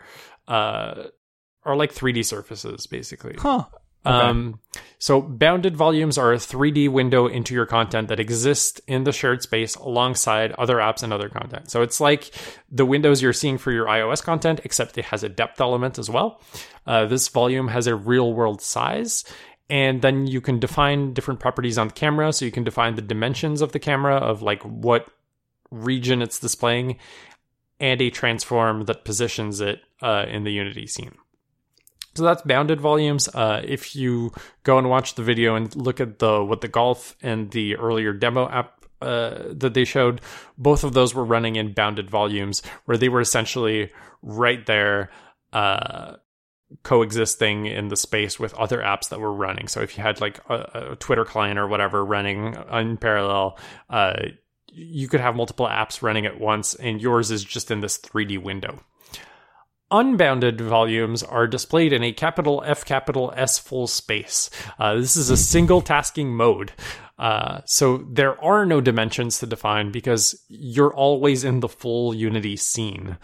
like 3D surfaces, basically. Huh. Okay. So bounded volumes are a 3D window into your content that exists in the shared space alongside other apps and other content. So it's like the windows you're seeing for your iOS content, except it has a depth element as well. This volume has a real world size. And then you can define different properties on the camera. So you can define the dimensions of the camera, of like what region it's displaying, and a transform that positions it in the Unity scene. So that's bounded volumes. If you go and watch the video and look at what the golf and the earlier demo app that they showed, both of those were running in bounded volumes, where they were essentially right there coexisting in the space with other apps that were running. So if you had like a Twitter client or whatever running in parallel, you could have multiple apps running at once, and yours is just in this 3D window. Unbounded volumes are displayed in a capital F capital S full space. This is a single tasking mode. So there are no dimensions to define because you're always in the full Unity scene.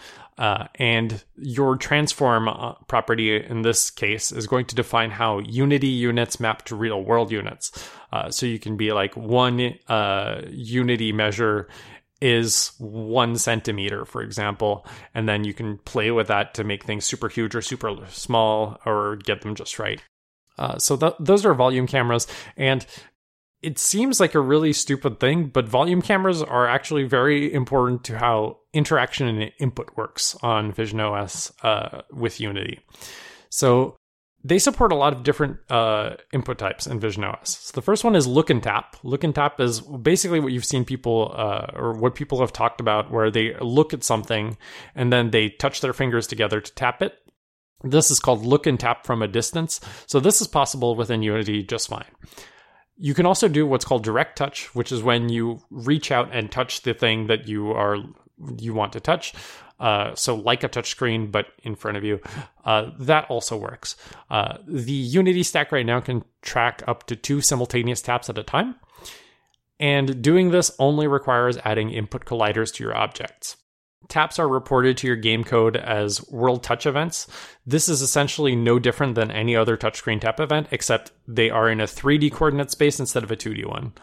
And your transform property in this case is going to define how Unity units map to real world units. So you can be like one Unity measure is 1 centimeter, for example, and then you can play with that to make things super huge or super small or get them just right. So those are volume cameras, and it seems like a really stupid thing, but volume cameras are actually very important to how interaction and input works on Vision OS with Unity. So they support a lot of different input types in Vision OS. So the first one is look and tap. Look and tap is basically what you've seen people, or what people have talked about, where they look at something and then they touch their fingers together to tap it. This is called look and tap from a distance. So this is possible within Unity just fine. You can also do what's called direct touch, which is when you reach out and touch the thing that you want to touch. So like a touchscreen, but in front of you. That also works. The Unity stack right now can track up to 2 simultaneous taps at a time. And doing this only requires adding input colliders to your objects. Taps are reported to your game code as world touch events. This is essentially no different than any other touchscreen tap event, except they are in a 3D coordinate space instead of a 2D one.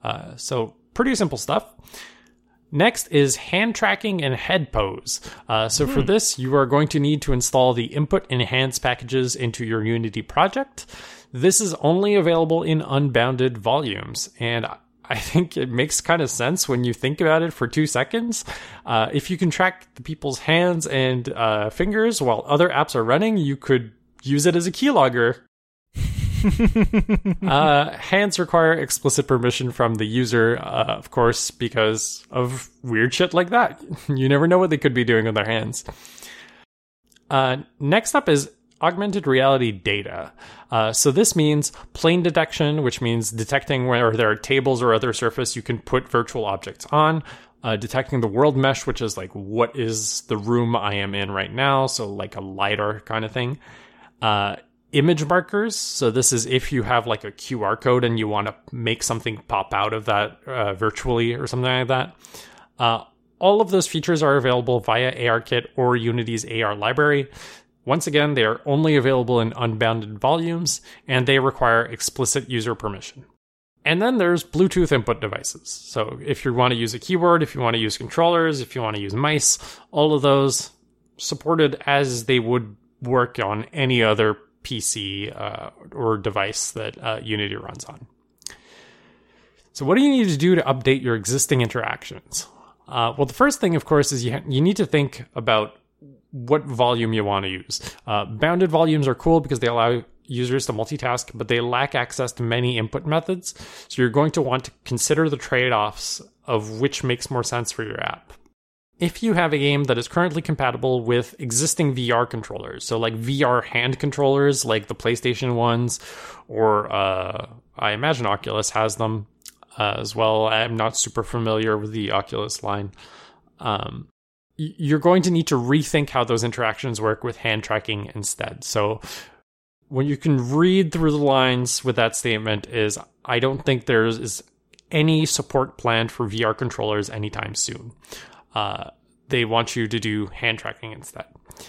So pretty simple stuff. Next is hand tracking and head pose. So for this, you are going to need to install the input and hands packages into your Unity project. This is only available in unbounded volumes, and I think it makes kind of sense when you think about it for 2 seconds. If you can track the people's hands and fingers while other apps are running, you could use it as a keylogger. Hands require explicit permission from the user, of course, because of weird shit like that. You never know what they could be doing with their hands. Next up is augmented reality data. So this means plane detection, which means detecting where there are tables or other surface you can put virtual objects on. Detecting the world mesh, which is like, what is the room I am in right now? So like a LiDAR kind of thing. Image markers. So this is if you have like a QR code and you want to make something pop out of that virtually or something like that. All of those features are available via ARKit or Unity's AR library. Once again, they are only available in unbounded volumes, and they require explicit user permission. And then there's Bluetooth input devices. So if you want to use a keyboard, if you want to use controllers, if you want to use mice, all of those supported as they would work on any other PC or device that Unity runs on. So what do you need to do to update your existing interactions? Well, the first thing, of course, is you need to think about what volume you want to use. Bounded volumes are cool because they allow users to multitask, but they lack access to many input methods. So you're going to want to consider the trade-offs of which makes more sense for your app. If you have a game that is currently compatible with existing VR controllers, so like VR hand controllers, like the PlayStation ones, or I imagine Oculus has them as well. I'm not super familiar with the Oculus line. You're going to need to rethink how those interactions work with hand tracking instead. So what you can read through the lines with that statement is, I don't think there is any support planned for VR controllers anytime soon. They want you to do hand tracking instead.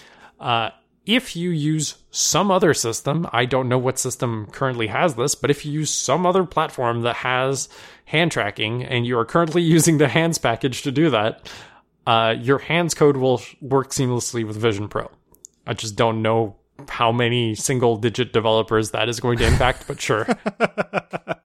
If you use some other system, I don't know what system currently has this, but if you use some other platform that has hand tracking and you are currently using the hands package to do that, your hands code will work seamlessly with Vision Pro. I just don't know how many single-digit developers that is going to impact, but sure.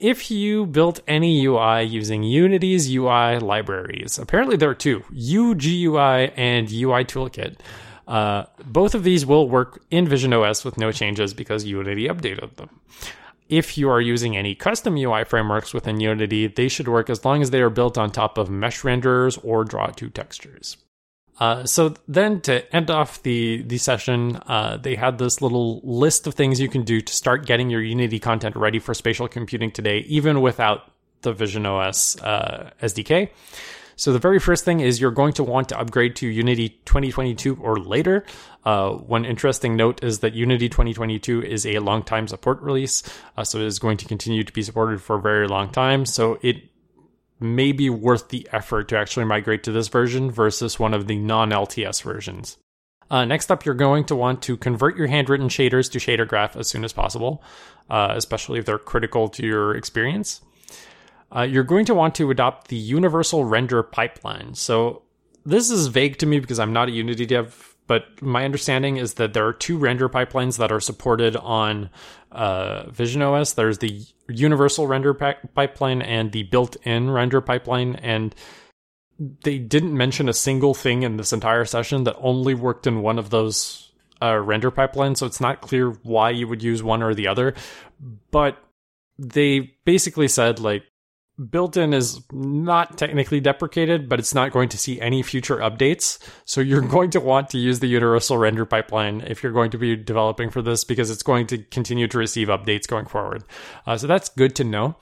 If you built any UI using Unity's UI libraries, apparently there are two, UGUI and UI Toolkit. Both of these will work in VisionOS with no changes because Unity updated them. If you are using any custom UI frameworks within Unity, they should work as long as they are built on top of mesh renderers or Draw2 textures. So then to end off the session, they had this little list of things you can do to start getting your Unity content ready for spatial computing today, even without the VisionOS SDK. So the very first thing is you're going to want to upgrade to Unity 2022 or later. One interesting note is that Unity 2022 is a long-time support release, so it is going to continue to be supported for a very long time. So it may be worth the effort to actually migrate to this version versus one of the non-LTS versions. Next up, you're going to want to convert your handwritten shaders to shader graph as soon as possible, especially if they're critical to your experience. You're going to want to adopt the universal render pipeline. So this is vague to me because I'm not a Unity dev, but my understanding is that there are two render pipelines that are supported on VisionOS. There's the universal render pipeline and the built-in render pipeline, and they didn't mention a single thing in this entire session that only worked in one of those render pipelines, so it's not clear why you would use one or the other. But they basically said, like, built-in is not technically deprecated, but it's not going to see any future updates. So you're going to want to use the universal render pipeline if you're going to be developing for this, because it's going to continue to receive updates going forward. So that's good to know.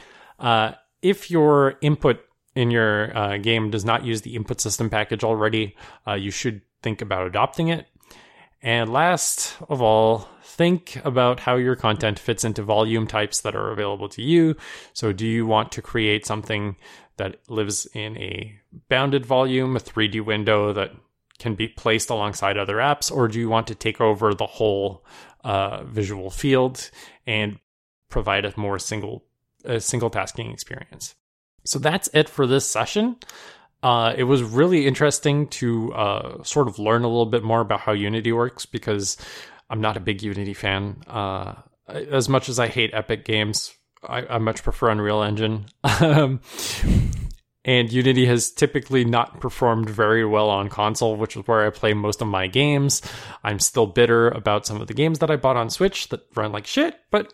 If your input in your game does not use the input system package already, you should think about adopting it. And last of all, think about how your content fits into volume types that are available to you. So do you want to create something that lives in a bounded volume, a 3D window that can be placed alongside other apps, or do you want to take over the whole visual field and provide a more single tasking experience? So that's it for this session. It was really interesting to sort of learn a little bit more about how Unity works, because I'm not a big Unity fan. As much as I hate Epic Games, I much prefer Unreal Engine. And Unity has typically not performed very well on console, which is where I play most of my games. I'm still bitter about some of the games that I bought on Switch that run like shit, but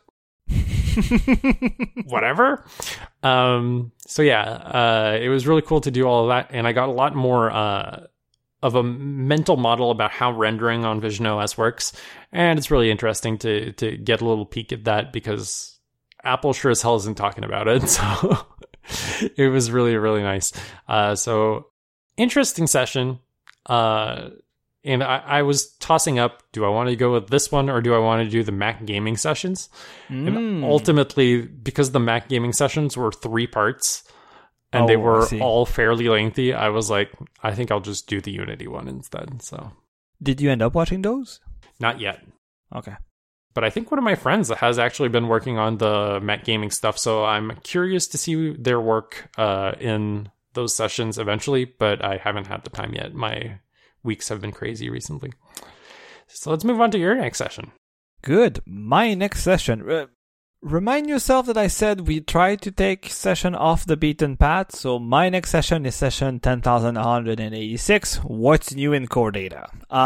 whatever. So yeah, it was really cool to do all of that, and I got a lot more of a mental model about how rendering on VisionOS works, and it's really interesting to get a little peek at that, because Apple sure as hell isn't talking about it. So it was really, really nice. So interesting session. And I was tossing up, do I want to go with this one or do I want to do the Mac gaming sessions? And ultimately, because the Mac gaming sessions were 3 parts and they were all fairly lengthy, I was like, I think I'll just do the Unity one instead. So, did you end up watching those? Not yet. Okay. But I think one of my friends has actually been working on the Mac gaming stuff, so I'm curious to see their work in those sessions eventually, but I haven't had the time yet. My weeks have been crazy recently. So let's move on to your next session. Good. My next session. Remind yourself that I said we try to take session off the beaten path. So my next session is session 10,186. What's new in core data?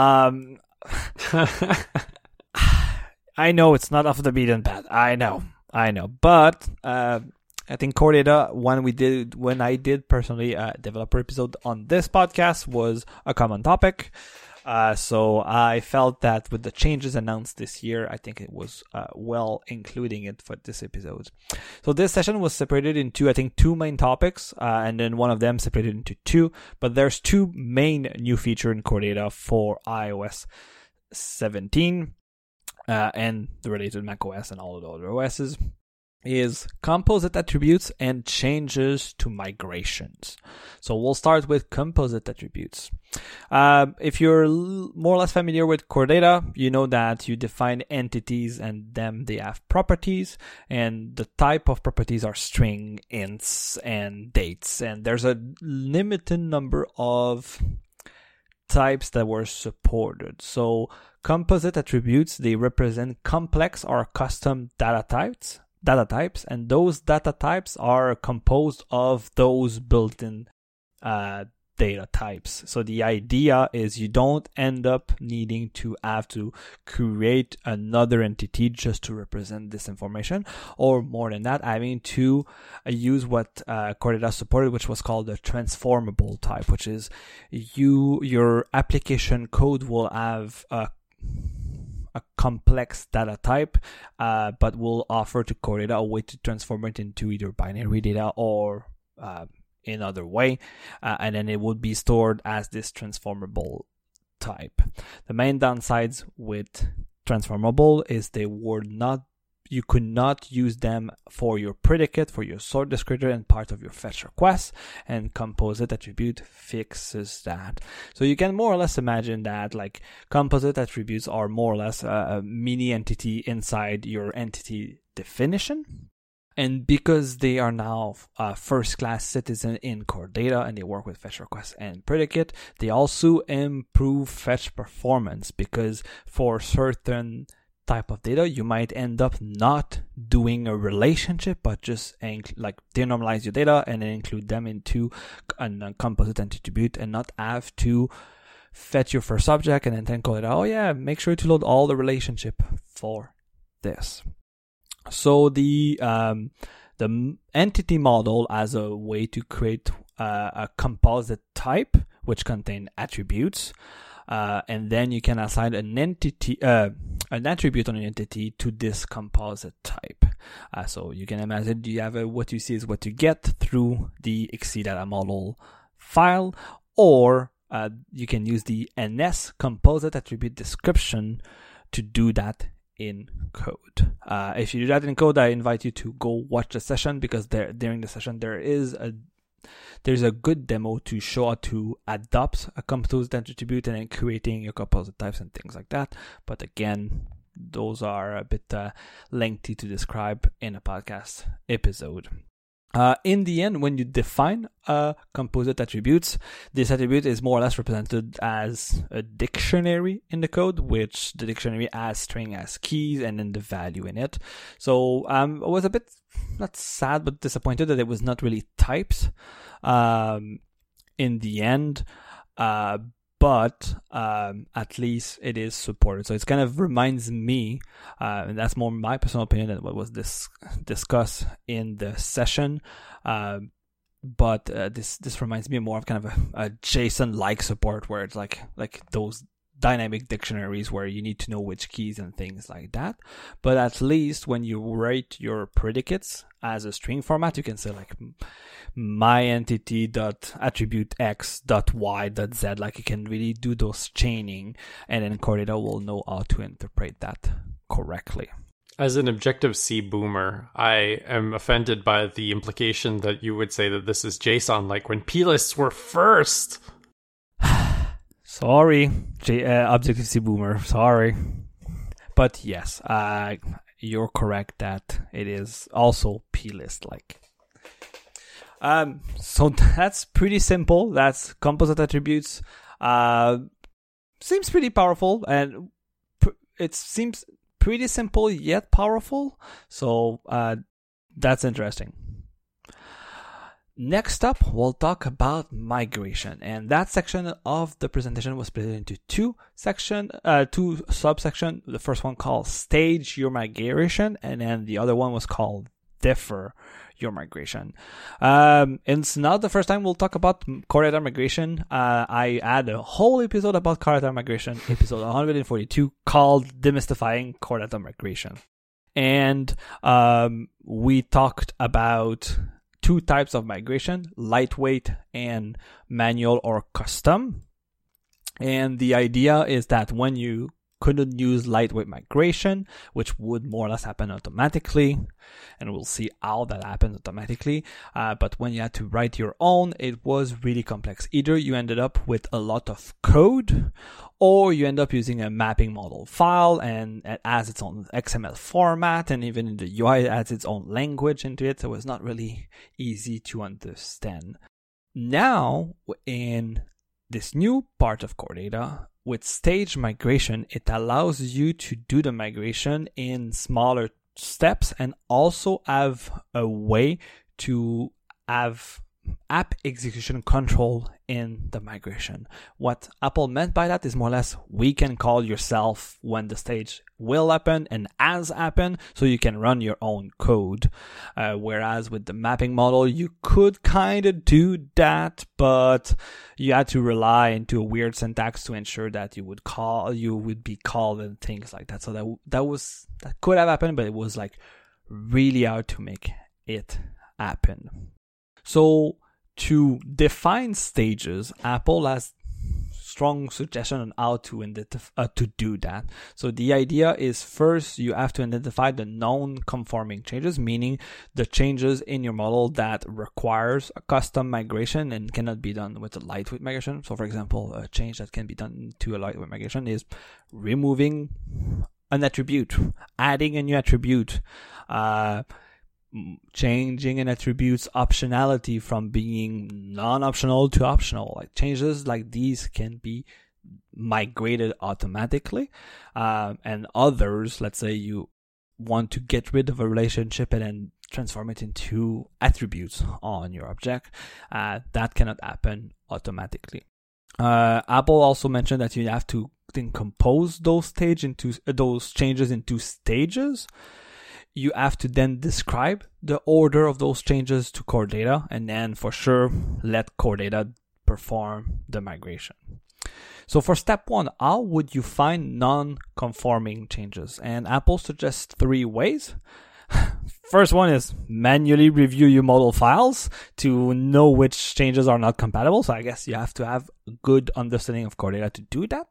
I know it's not off the beaten path. I know. But I think core data, when I did personally a developer episode on this podcast, was a common topic. So I felt that with the changes announced this year, I think it was well including it for this episode. So this session was separated into, I think, 2 main topics, and then one of them separated into 2. But there's 2 main new features in core data for iOS 17 and the related macOS and all of the other OSs. Is composite attributes and changes to migrations. So we'll start with composite attributes. If you're more or less familiar with core data, you know that you define entities and then they have properties, and the type of properties are string, ints, and dates. And there's a limited number of types that were supported. So composite attributes, they represent complex or custom data types data types, and those data types are composed of those built-in data types. So the idea is you don't end up needing to have to create another entity just to represent this information, or more than that, having to use what Core Data supported, which was called the transformable type, which is your application code will have a complex data type, but will offer to Core Data a way to transform it into either binary data or in other way, and then it would be stored as this transformable type. The main downsides with transformable is you could not use them for your predicate, for your sort descriptor, and part of your fetch request, and composite attribute fixes that. So you can more or less imagine that like composite attributes are more or less a mini entity inside your entity definition. And because they are now first-class citizen in Core Data and they work with fetch request and predicate, they also improve fetch performance, because for certain type of data, you might end up not doing a relationship, but just like denormalize your data and then include them into a composite attribute and not have to fetch your first object and then call it, oh yeah, make sure to load all the relationship for this. So the entity model as a way to create a composite type which contain attributes, and then you can assign an attribute on an entity to this composite type. So you can imagine you have what you see is what you get through the XCData model file, or you can use the NS composite attribute description to do that in code. If you do that in code, I invite you to go watch the session, because during the session there's a good demo to show how to adopt a composite attribute and then creating your composite types and things like that. But again, those are a bit lengthy to describe in a podcast episode. In the end, when you define composite attributes, this attribute is more or less represented as a dictionary in the code, which the dictionary has string as keys and then the value in it. So I was a bit, not sad, but disappointed that it was not really types in the end. But at least it is supported. So it kind of reminds me, and that's more my personal opinion than what was discussed in the session. But this reminds me more of kind of a JSON-like support, where it's like those dynamic dictionaries where you need to know which keys and things like that. But at least when you write your predicates as a string format, you can say like my entity dot attribute x dot y dot z. Like you can really do those chaining, and then Core Data will know how to interpret that correctly. As an Objective-C boomer, I am offended by the implication that you would say that this is JSON, like whenplists were first. Sorry, Objective-C boomer, sorry. But yes, you're correct that it is also plist-like. So that's pretty simple. That's composite attributes. Seems pretty powerful, and it seems pretty simple yet powerful. So that's interesting. Next up, we'll talk about migration, and that section of the presentation was split into two subsections. The first one called Stage Your Migration, and then the other one was called Defer Your Migration. It's not the first time we'll talk about Core Data migration. I had a whole episode about Core Data migration, episode 142, called Demystifying Core Data Migration, and we talked about two types of migration: lightweight and manual or custom. And the idea is that when you couldn't use lightweight migration, which would more or less happen automatically, and we'll see how that happens automatically, but when you had to write your own, it was really complex. Either you ended up with a lot of code, or you end up using a mapping model file, and it has its own XML format, and even in the UI it adds its own language into it, so it's not really easy to understand. Now, in this new part of Core Data, with stage migration, it allows you to do the migration in smaller steps and also have a way to have app execution control in the migration. What Apple meant by that is more or less we can call yourself when the stage will happen and has happened, so you can run your own code. Whereas with the mapping model, you could kind of do that, but you had to rely into a weird syntax to ensure that you would be called and things like that. So that could have happened, but it was like really hard to make it happen. So to define stages, Apple has strong suggestion on how to do that. So the idea is first you have to identify the non-conforming changes, meaning the changes in your model that requires a custom migration and cannot be done with a lightweight migration. So for example, a change that can be done to a lightweight migration is removing an attribute, adding a new attribute, changing an attribute's optionality from being non-optional to optional. Like changes like these can be migrated automatically, and others, let's say you want to get rid of a relationship and then transform it into attributes on your object, that cannot happen automatically. Apple also mentioned that you have to then compose those changes into stages. You have to then describe the order of those changes to core data, and then for sure let core data perform the migration. So for step 1, how would you find non-conforming changes? And Apple suggests 3 ways. First one is manually review your model files to know which changes are not compatible. So I guess you have to have a good understanding of core data to do that.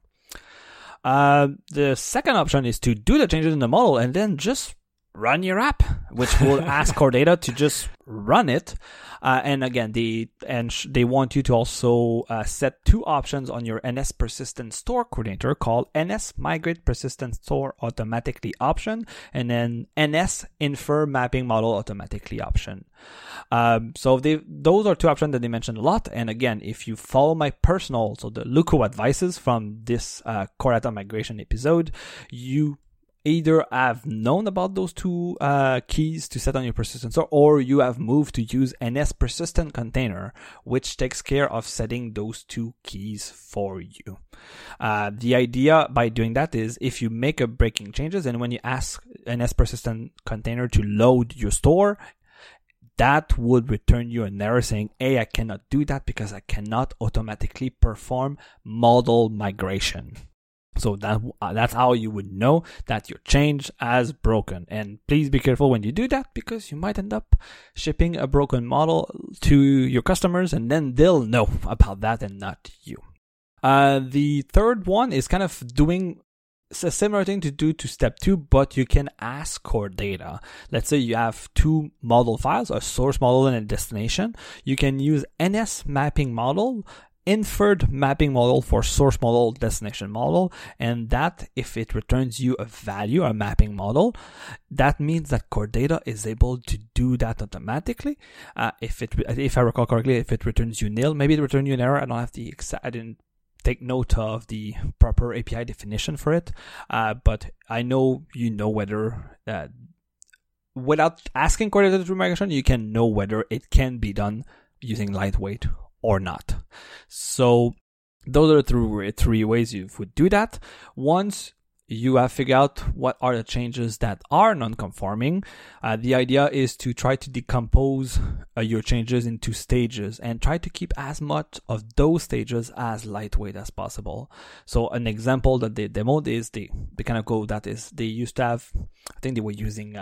The second option is to do the changes in the model and then just run your app, which will ask core data to just run it. And again, they want you to also set 2 options on your NS Persistent Store coordinator called NS Migrate Persistent Store Automatically option, and then NS Infer Mapping Model Automatically option. So those are 2 options that they mentioned a lot. And again, if you follow my personal, so the Luco advices from this core data migration episode, you either have known about those 2 keys to set on your persistent store, or you have moved to use NS Persistent Container, which takes care of setting those 2 keys for you. The idea by doing that is if you make a breaking changes and when you ask NS Persistent Container to load your store, that would return you an error saying, hey, I cannot do that because I cannot automatically perform model migration. So that's how you would know that your change has broken. And please be careful when you do that, because you might end up shipping a broken model to your customers and then they'll know about that and not you. The third one is kind of doing a similar thing to do to step 2, but you can ask core data. Let's say you have 2 model files, a source model and a destination. You can use NS mapping model, inferred mapping model for source model, destination model, and that if it returns you a value, a mapping model, that means that core data is able to do that automatically. If I recall correctly, if it returns you nil, maybe it returns you an error. I didn't take note of the proper API definition for it, but I know whether without asking core data to do migration, you can know whether it can be done using lightweight or not. So those are the 3 ways you would do that. Once you have figured out what are the changes that are non-conforming, the idea is to try to decompose your changes into stages and try to keep as much of those stages as lightweight as possible. So an example that they demoed is the kind of code that is, they used to have, I think they were using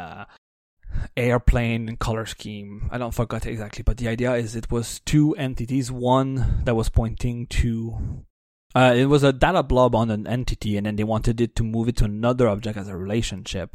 airplane color scheme. I don't forget exactly, but the idea is it was 2 entities. One that was pointing to it was a data blob on an entity, and then they wanted it to move it to another object as a relationship.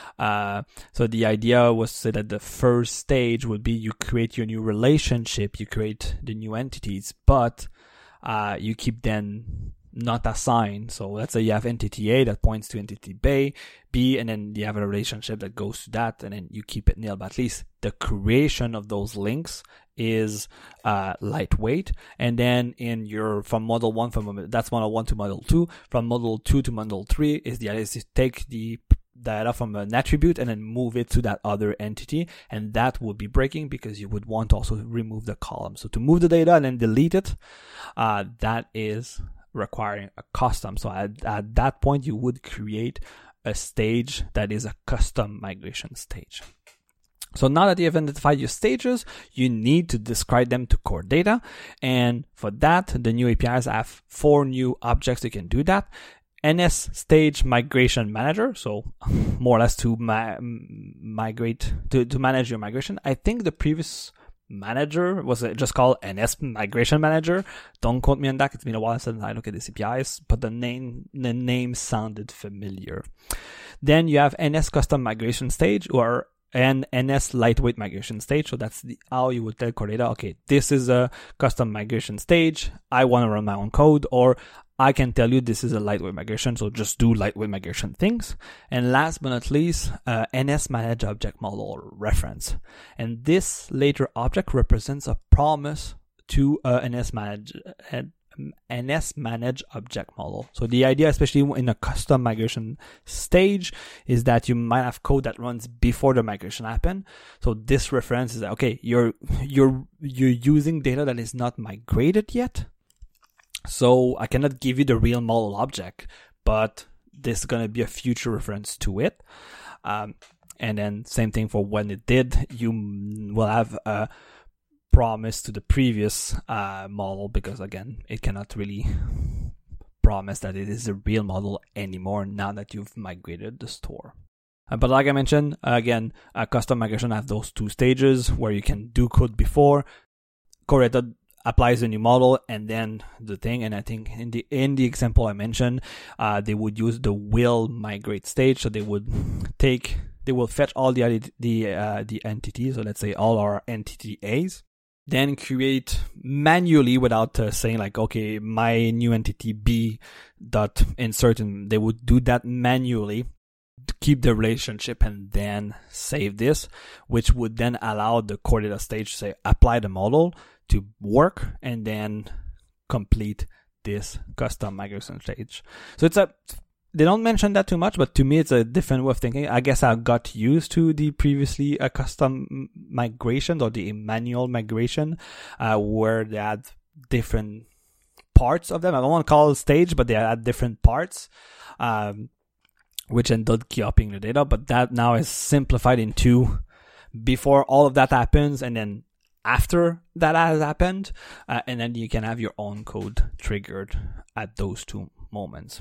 So the idea was to say that the first stage would be you create your new relationship, you create the new entities, but you keep them not assigned. So let's say you have entity A that points to entity B, and then you have a relationship that goes to that, and then you keep it nil. But at least the creation of those links is lightweight. And then in your from model 1, that's model 1 to model 2, from model 2 to model 3 is the idea is to take the data from an attribute and then move it to that other entity, and that would be breaking because you would want to also remove the column. So to move the data and then delete it, that is requiring a custom. So at that point, you would create a stage that is a custom migration stage. So now that you have identified your stages, you need to describe them to core data. And for that, the new APIs have 4 new objects you can do that. NS Stage Migration Manager, so more or less to migrate, to manage your migration. I think the previous manager was just called NS Migration Manager. Don't quote me on that. It's been a while since I looked at these APIs, but the name sounded familiar. Then you have NS Custom Migration Stage, or an NS Lightweight Migration Stage. So that's how you would tell core data, okay, this is a custom migration stage. I want to run my own code, or I can tell you this is a lightweight migration, so just do lightweight migration things. And last but not least, NS Manage Object Model reference. And this later object represents a promise to NS Manage Object Model. So the idea, especially in a custom migration stage, is that you might have code that runs before the migration happen. So this reference is that, okay, you're using data that is not migrated yet. So I cannot give you the real model object, but this is going to be a future reference to it. And then same thing for when it did, you will have a promise to the previous model, because again, it cannot really promise that it is a real model anymore now that you've migrated the store. But like I mentioned, again, custom migration have those 2 stages where you can do code before. Core data applies a new model and then the thing. And I think in the example I mentioned, they would use the will migrate stage. So they will fetch all the entities. So let's say all our entity A's, then create manually without saying like, okay, my new entity B dot insert, and they would do that manually to keep the relationship and then save this, which would then allow the core data stage to say apply the model to work and then complete this custom migration stage. So they don't mention that too much, but to me, it's a different way of thinking. I guess I got used to the previously custom migration or the manual migration, where they had different parts of them. I don't want to call it stage, but they had different parts, which ended copying the data. But that now is simplified into before all of that happens, and then after that has happened, and then you can have your own code triggered at those 2 moments.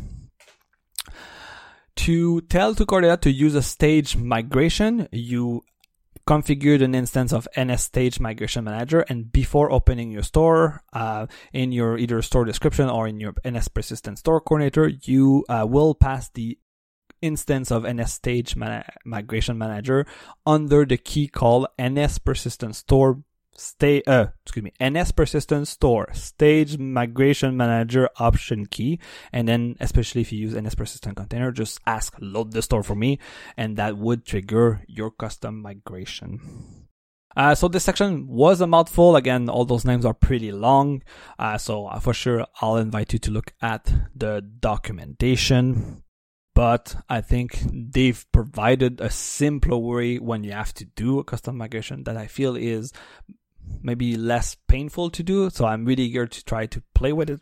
To tell to core data to use a stage migration, you configured an instance of NS Stage Migration Manager, and before opening your store, in your either store description or in your NS Persistent Store Coordinator, you will pass the instance of NS Stage Migration Manager under the key called NS Persistent Store NS Persistent Store Stage Migration Manager option key. And then, especially if you use NS Persistent Container, just ask load the store for me, and that would trigger your custom migration. So this section was a mouthful. Again, all those names are pretty long. So for sure, I'll invite you to look at the documentation. But I think they've provided a simpler way when you have to do a custom migration that I feel is maybe less painful to do. So I'm really eager to try to play with it.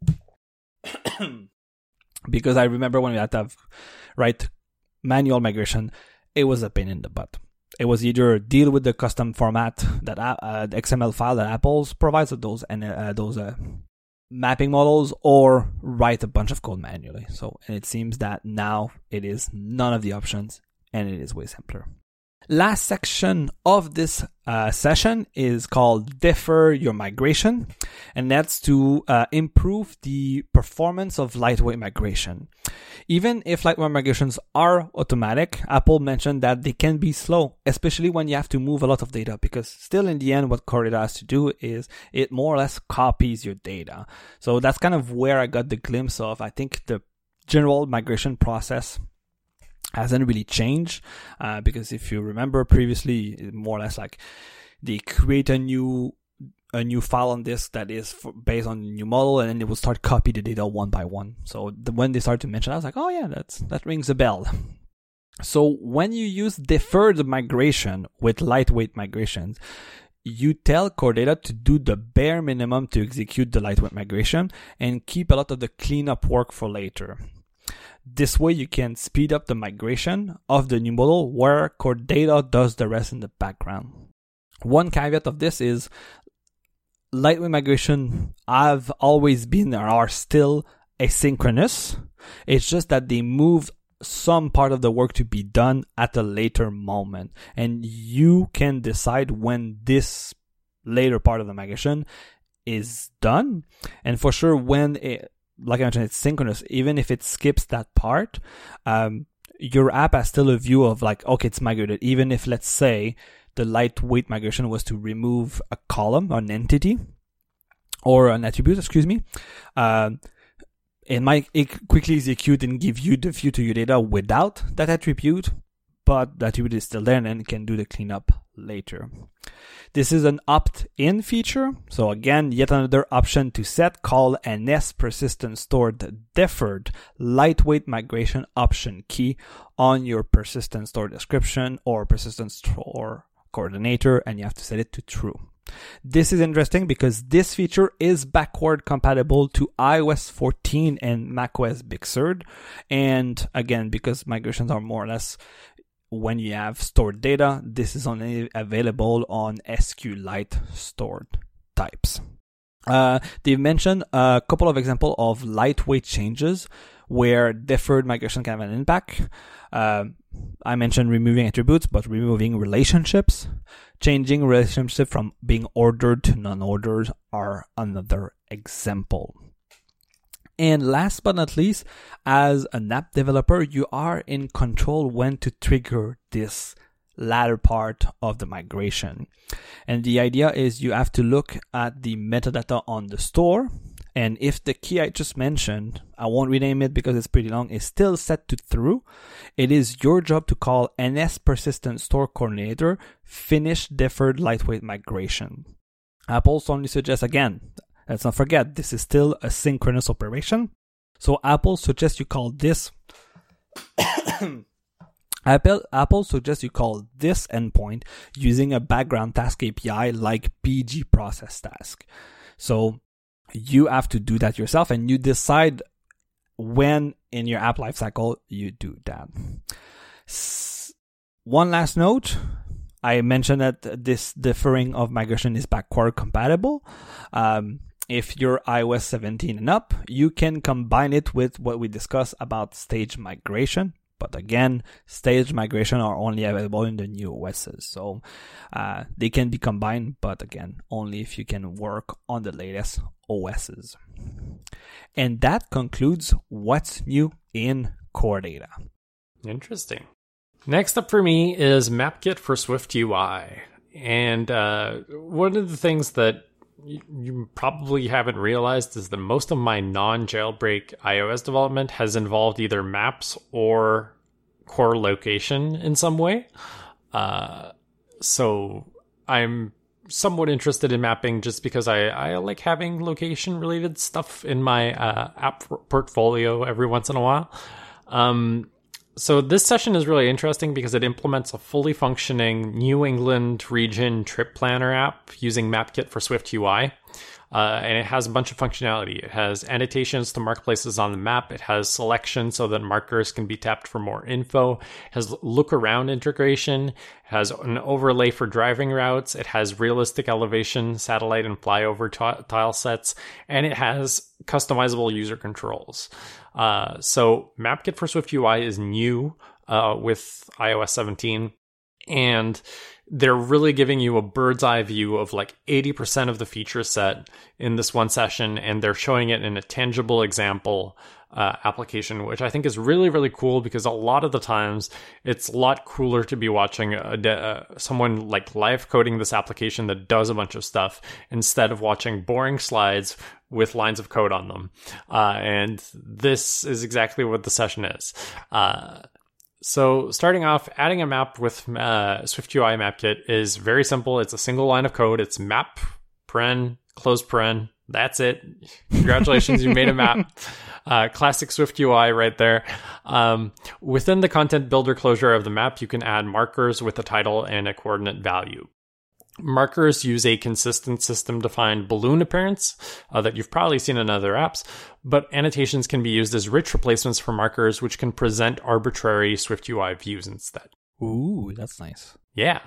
Because I remember when we had to write manual migration, it was a pain in the butt. It was either deal with the custom format that the XML file that Apple provides of those mapping models, or write a bunch of code manually. So, and it seems that now it is none of the options, and it is way simpler. Last section of this session is called Defer Your Migration, and that's to improve the performance of lightweight migration. Even if lightweight migrations are automatic, Apple mentioned that they can be slow, especially when you have to move a lot of data, because still in the end, what core data has to do is it more or less copies your data. So that's kind of where I got the glimpse of, I think, the general migration process hasn't really changed, because if you remember previously, more or less like they create a new file on disk that is based on a new model, and then it will start copy the data one by one. So when they started to mention, I was like, oh yeah, that rings a bell. So when you use deferred migration with lightweight migrations, you tell Core Data to do the bare minimum to execute the lightweight migration and keep a lot of the cleanup work for later. This way you can speed up the migration of the new model where Core Data does the rest in the background. One caveat of this is lightweight migration have always been or are still asynchronous. It's just that they move some part of the work to be done at a later moment, and you can decide when this later part of the migration is done. And for sure, when it, like I mentioned, it's synchronous, even if it skips that part, your app has still a view of like, okay, it's migrated. Even if, let's say, the lightweight migration was to remove a column or an entity or an attribute, it might quickly execute and give you the view to your data without that attribute, but the attribute is still there and then it can do the cleanup later. This is an opt-in feature. So again, yet another option to set called NS persistent stored deferred lightweight migration option key on your persistent store description or persistent store coordinator, and you have to set it to true. This is interesting because this feature is backward compatible to iOS 14 and macOS Big Sur. And again, because migrations are more or less when you have stored data, this is only available on SQLite stored types. They've mentioned a couple of examples of lightweight changes where deferred migration can have an impact. I mentioned removing attributes, but removing relationships, changing relationship from being ordered to non-ordered are another example. And last but not least, as an app developer, you are in control when to trigger this latter part of the migration. And the idea is you have to look at the metadata on the store. And if the key I just mentioned, I won't rename it because it's pretty long, is still set to true, it is your job to call NS persistent store coordinator finish deferred lightweight migration. Apple only suggests, again, let's not forget, this is still a synchronous operation. So Apple suggests you call this Apple suggests you call this endpoint using a background task API like PG process task. So you have to do that yourself, and you decide when in your app lifecycle you do that. One last note. I mentioned that this deferring of migration is backward compatible. If you're iOS 17 and up, you can combine it with what we discussed about stage migration. But again, stage migration are only available in the new OSs. So they can be combined, but again, only if you can work on the latest OSs. And that concludes what's new in Core Data. Interesting. Next up for me is MapKit for SwiftUI. And one of the things that you probably haven't realized is that most of my non-jailbreak iOS development has involved either maps or core location in some way. So I'm somewhat interested in mapping just because I like having location-related stuff in my app portfolio every once in a while. So this session is really interesting because it implements a fully functioning New England region trip planner app using MapKit for SwiftUI. And it has a bunch of functionality. It has annotations to mark places on the map. It has selection so that markers can be tapped for more info. It has look around integration. It has an overlay for driving routes. It has realistic elevation, satellite, and flyover tile sets. And it has customizable user controls. So MapKit for SwiftUI is new with iOS 17. And they're really giving you a bird's eye view of like 80% of the feature set in this one session, and they're showing it in a tangible example application, which I think is really, really cool because a lot of the times it's a lot cooler to be watching someone like live coding this application that does a bunch of stuff instead of watching boring slides with lines of code on them. And this is exactly what the session is. So starting off, adding a map with SwiftUI MapKit is very simple. It's a single line of code. It's map, paren, close paren. That's it. Congratulations, you made a map. Classic Swift UI right there. Within the content builder closure of the map, you can add markers with a title and a coordinate value. Markers use a consistent system-defined balloon appearance that you've probably seen in other apps, but annotations can be used as rich replacements for markers, which can present arbitrary SwiftUI views instead. Ooh, that's nice. Yeah.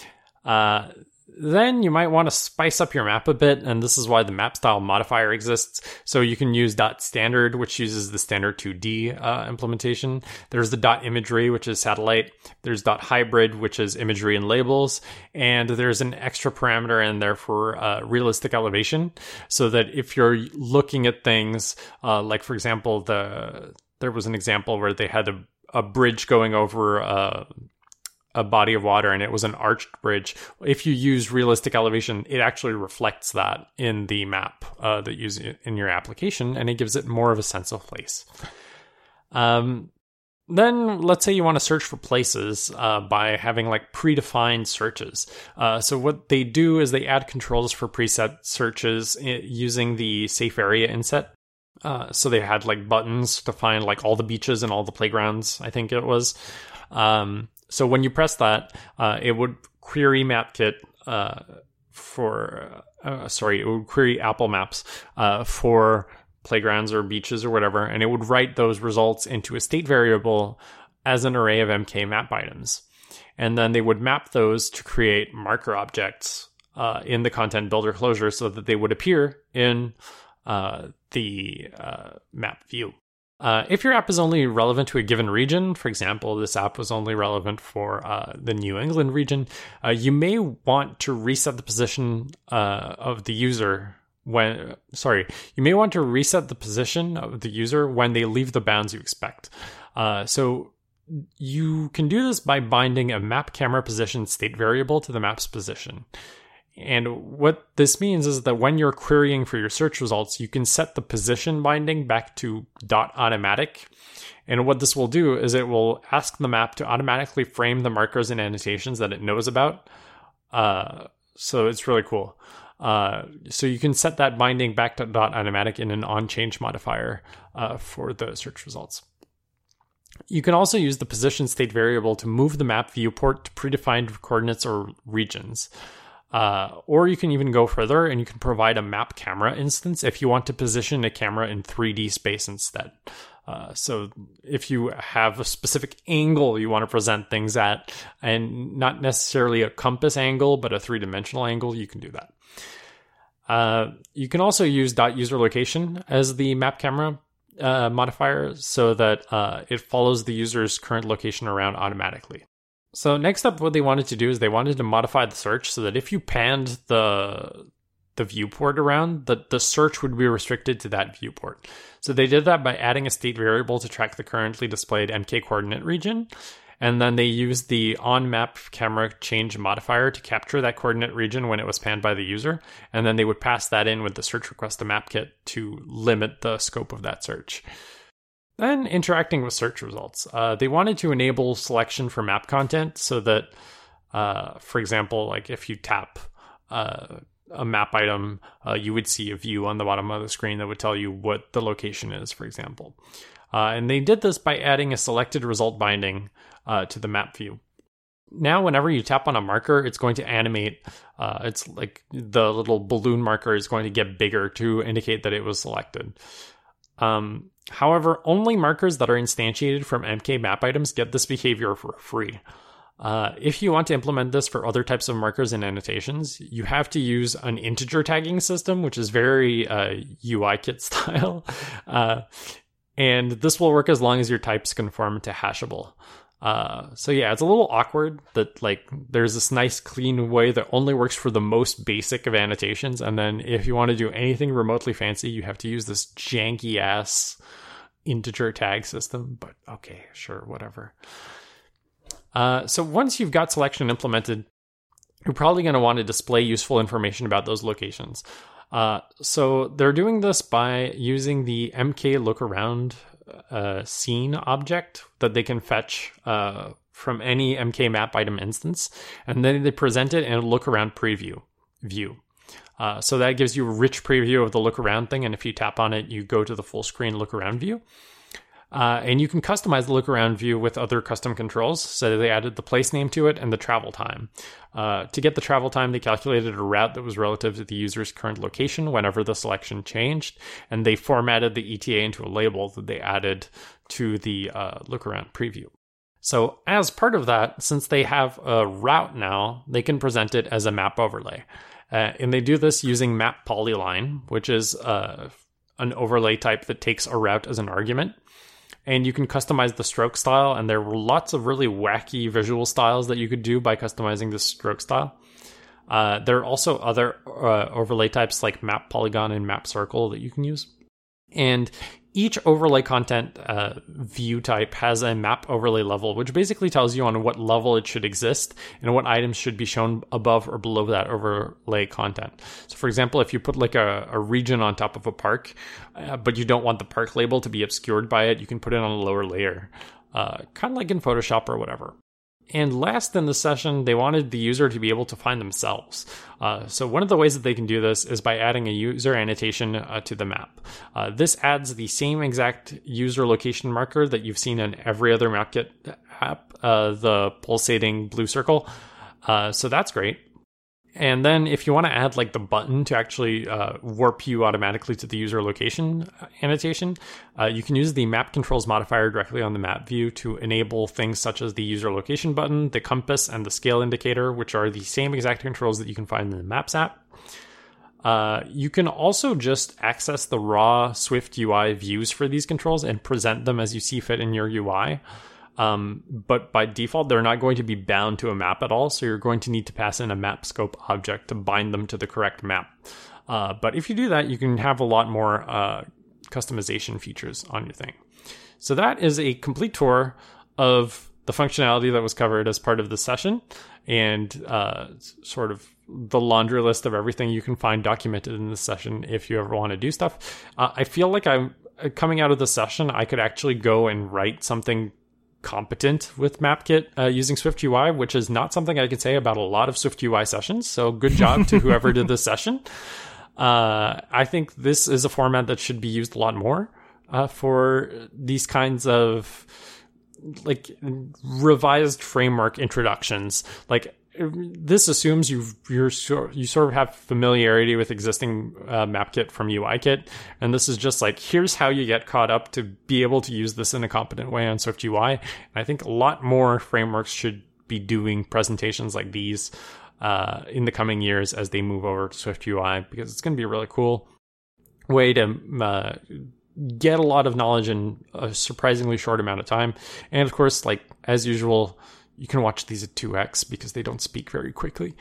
Then you might want to spice up your map a bit, and this is why the map style modifier exists. So you can use .standard, which uses the standard 2D implementation. There's the .imagery, which is satellite. There's .hybrid, which is imagery and labels. And there's an extra parameter in there for realistic elevation, so that if you're looking at things, like for example, there was an example where they had a bridge going over a body of water, and it was an arched bridge. If you use realistic elevation, it actually reflects that in the map that you use in your application, and it gives it more of a sense of place. Then let's say you want to search for places by having like predefined searches. So what they do is they add controls for preset searches using the safe area inset. So they had like buttons to find like all the beaches and all the playgrounds, I think it was. So when you press that, it would query MapKit it would query Apple Maps for playgrounds or beaches or whatever, and it would write those results into a state variable as an array of MK map items. And then they would map those to create marker objects in the content builder closure so that they would appear in the map view. If your app is only relevant to a given region, for example, this app was only relevant for the New England region, you may want to reset the position of the user when they leave the bounds you expect. So you can do this by binding a map camera position state variable to the map's position. And what this means is that when you're querying for your search results, you can set the position binding back to .automatic. And what this will do is it will ask the map to automatically frame the markers and annotations that it knows about. So it's really cool. So you can set that binding back to .automatic in an onChange modifier for the search results. You can also use the position state variable to move the map viewport to predefined coordinates or regions. Or you can even go further and you can provide a map camera instance if you want to position a camera in 3D space instead. So if you have a specific angle you want to present things at, and not necessarily a compass angle, but a three-dimensional angle, you can do that. You can also use .userLocation as the map camera modifier so that it follows the user's current location around automatically. So next up, what they wanted to do is they wanted to modify the search so that if you panned the viewport around, the search would be restricted to that viewport. So they did that by adding a state variable to track the currently displayed MK coordinate region. And then they used the on-map camera change modifier to capture that coordinate region when it was panned by the user. And then they would pass that in with the search request to MapKit to limit the scope of that search. Then interacting with search results. They wanted to enable selection for map content so that, for example, like if you tap a map item, you would see a view on the bottom of the screen that would tell you what the location is, for example. And they did this by adding a selected result binding to the map view. Now, whenever you tap on a marker, it's going to animate. It's like the little balloon marker is going to get bigger to indicate that it was selected. However, only markers that are instantiated from MK map items get this behavior for free. If you want to implement this for other types of markers and annotations, you have to use an integer tagging system, which is very UIKit style. And this will work as long as your types conform to hashable. So yeah, it's a little awkward that like there's this nice clean way that only works for the most basic of annotations, and then if you want to do anything remotely fancy, you have to use this janky ass integer tag system. But okay, sure, whatever. So once you've got selection implemented, you're probably going to want to display useful information about those locations. So they're doing this by using the MK look around scene object that they can fetch from any MK map item instance, and then they present it in a look around preview view. So that gives you a rich preview of the look around thing. And if you tap on it, you go to the full screen look around view. And you can customize the look around view with other custom controls. So they added the place name to it and the travel time. To get the travel time, they calculated a route that was relative to the user's current location whenever the selection changed. And they formatted the ETA into a label that they added to the look around preview. So as part of that, since they have a route now, they can present it as a map overlay. And they do this using map polyline, which is an overlay type that takes a route as an argument. And you can customize the stroke style, and there were lots of really wacky visual styles that you could do by customizing the stroke style. There are also other overlay types like map polygon and map circle that you can use. And each overlay content view type has a map overlay level, which basically tells you on what level it should exist and what items should be shown above or below that overlay content. So for example, if you put like a region on top of a park, but you don't want the park label to be obscured by it, you can put it on a lower layer, kind of like in Photoshop or whatever. And last in the session, they wanted the user to be able to find themselves. So one of the ways that they can do this is by adding a user annotation to the map. This adds the same exact user location marker that you've seen in every other MapKit app, the pulsating blue circle. So that's great. And then if you want to add like the button to actually warp you automatically to the user location annotation, you can use the map controls modifier directly on the map view to enable things such as the user location button, the compass, and the scale indicator, which are the same exact controls that you can find in the Maps app. You can also just access the raw Swift UI views for these controls and present them as you see fit in your UI. But by default, they're not going to be bound to a map at all. So you're going to need to pass in a map scope object to bind them to the correct map. But if you do that, you can have a lot more customization features on your thing. So that is a complete tour of the functionality that was covered as part of the session and sort of the laundry list of everything you can find documented in this session if you ever want to do stuff. I feel like I'm coming out of the session, I could actually go and write something competent with MapKit using SwiftUI, which is not something I can say about a lot of SwiftUI sessions. So good job to whoever did this session. I think this is a format that should be used a lot more for these kinds of like revised framework introductions. Like this assumes you sort of have familiarity with existing MapKit from UIKit, and this is just like, here's how you get caught up to be able to use this in a competent way on SwiftUI. And I think a lot more frameworks should be doing presentations like these in the coming years as they move over to SwiftUI, because it's going to be a really cool way to get a lot of knowledge in a surprisingly short amount of time. And of course, like as usual, you can watch these at 2x because they don't speak very quickly.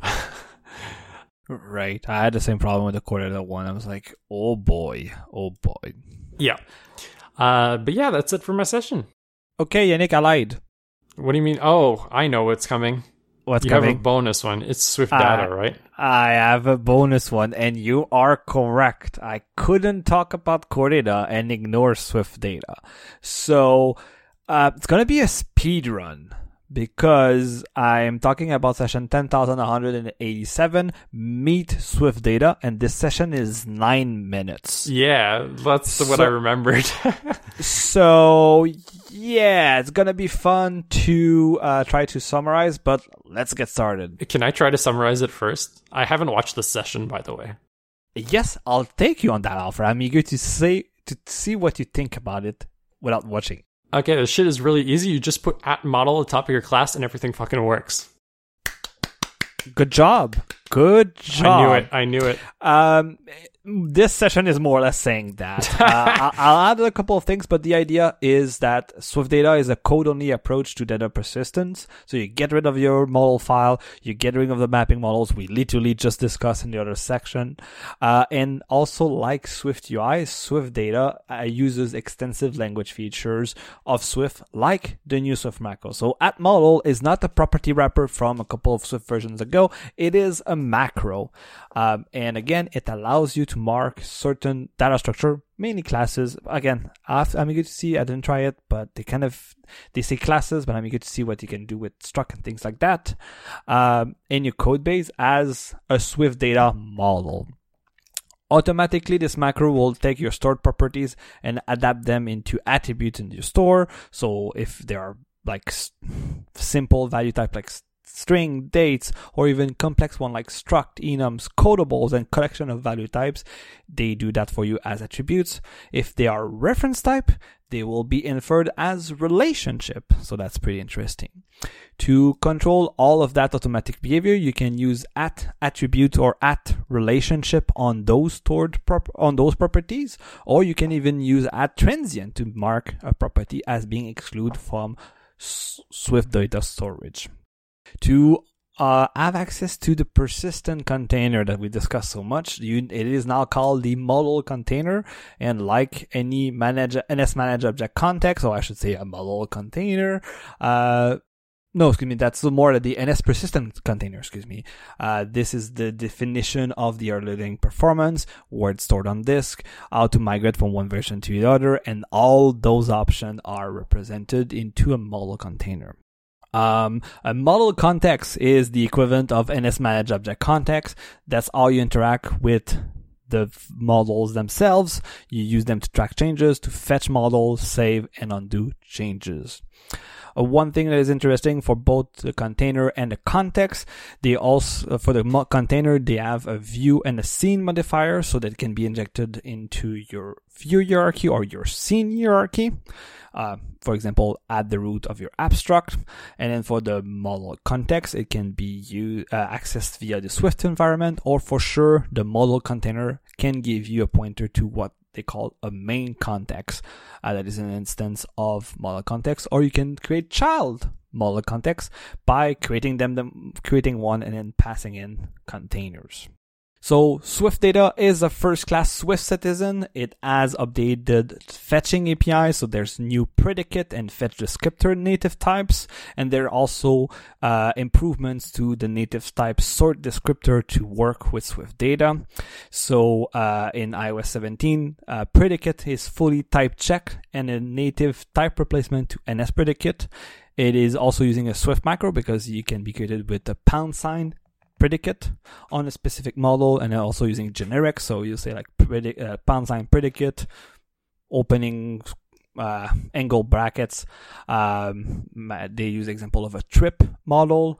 Right. I had the same problem with the Chordata one. I was like, oh boy. Yeah. But yeah, that's it for my session. Okay, Yannick, I lied. What do you mean? Oh, I know what's coming. What's coming? You have a bonus one. It's Swift Data, right? I have a bonus one, and you are correct. I couldn't talk about Chordata and ignore Swift Data. So it's going to be a speed run, because I'm talking about session 10,187, Meet Swift Data, and this session is 9 minutes. Yeah, that's what I remembered. So, yeah, it's going to be fun to try to summarize, but let's get started. Can I try to summarize it first? I haven't watched this session, by the way. Yes, I'll take you on that offer. I'm eager to see what you think about it without watching. Okay, this shit is really easy. You just put @model at the top of your class and everything fucking works. Good job. I knew it. This session is more or less saying that. I'll add a couple of things, but the idea is that Swift Data is a code-only approach to data persistence. So you get rid of your model file, you get rid of the mapping models we literally just discussed in the other section. And also, like SwiftUI, Swift Data uses extensive language features of Swift, like the new Swift macro. So @model is not a property wrapper from a couple of Swift versions ago. It is a macro. And again, it allows you to mark certain data structure, mainly classes. Again, I'm eager to see. I didn't try it, but they say classes, but I'm eager to see what you can do with struct and things like that in your code base as a Swift data model. Automatically, this macro will take your stored properties and adapt them into attributes in your store. So if they are like simple value type like string, dates, or even complex one like struct, enums, codables, and collection of value types, they do that for you as attributes. If they are reference type, they will be inferred as relationship. So that's pretty interesting. To control all of that automatic behavior, you can use @attribute or @relationship on those stored on those properties, or you can even use @transient to mark a property as being excluded from Swift data storage. To have access to the persistent container that we discussed so much, it is now called the model container, and like any NS manage object context, or I should say a model container, that's more the NS persistent container, this is the definition of the early performance, where it's stored on disk, how to migrate from one version to the other, and all those options are represented into a model container. A model context is the equivalent of NS manage object context. That's how you interact with the models themselves. You use them to track changes, to fetch models, save, and undo changes. One thing that is interesting for both the container and the context, they also, for the container, they have a view and a scene modifier, so that it can be injected into your view hierarchy or your scene hierarchy. For example, at the root of your abstract. And then for the model context, it can be accessed via the Swift environment, or for sure, the model container can give you a pointer to what they call a main context. That is an instance of model context, or you can create child model context by creating one and then passing in containers. So Swift Data is a first-class Swift citizen. It has updated fetching API, so there's new predicate and fetch descriptor native types, and there are also improvements to the native type sort descriptor to work with Swift Data. So in iOS 17, predicate is fully type check and a native type replacement to NS predicate. It is also using a Swift macro because you can be created with a $ predicate on a specific model, and also using generic. So you say like $ predicate, opening angle brackets. They use example of a trip model,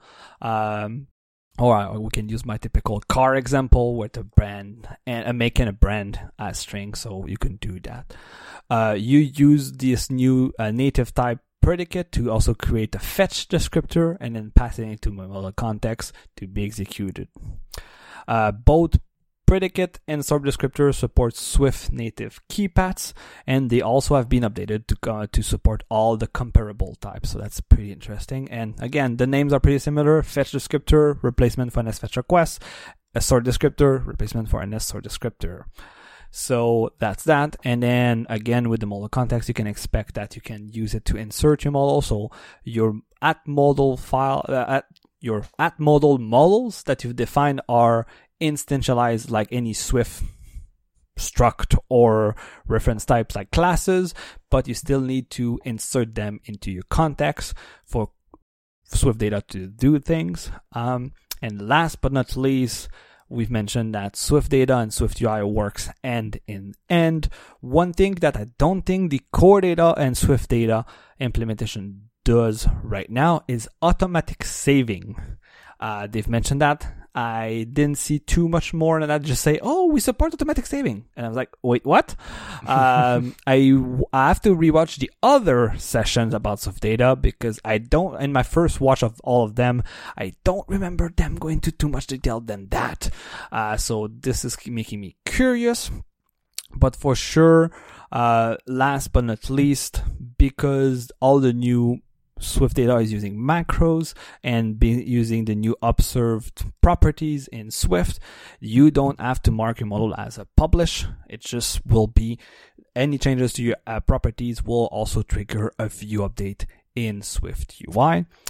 or we can use my typical car example with a brand and making a brand as string. So you can do that. You use this new native type predicate to also create a fetch descriptor and then pass it into my model context to be executed. Both predicate and sort descriptor support Swift native key paths, and they also have been updated to support all the comparable types. So that's pretty interesting. And again, the names are pretty similar. Fetch descriptor, replacement for NS fetch request. A sort descriptor, replacement for NS sort descriptor. So that's that. And then again, with the model context, you can expect that you can use it to insert your model. So your @model file, your @model models that you've defined are instantialized like any Swift struct or reference types like classes, but you still need to insert them into your context for Swift Data to do things. And last but not least, we've mentioned that Swift Data and Swift UI works end in end. One thing that I don't think the core data and Swift Data implementation does right now is automatic saving. They've mentioned that. I didn't see too much more than that. Just say, oh, we support automatic saving. And I was like, wait, what? I have to rewatch the other sessions about Swift Data because in my first watch of all of them, I don't remember them going into too much detail than that. So this is making me curious. But for sure, last but not least, because all the new Swift Data is using macros and using the new observed properties in Swift, you don't have to mark your model as a publish. It just will be any changes to your properties will also trigger a view update in Swift UI.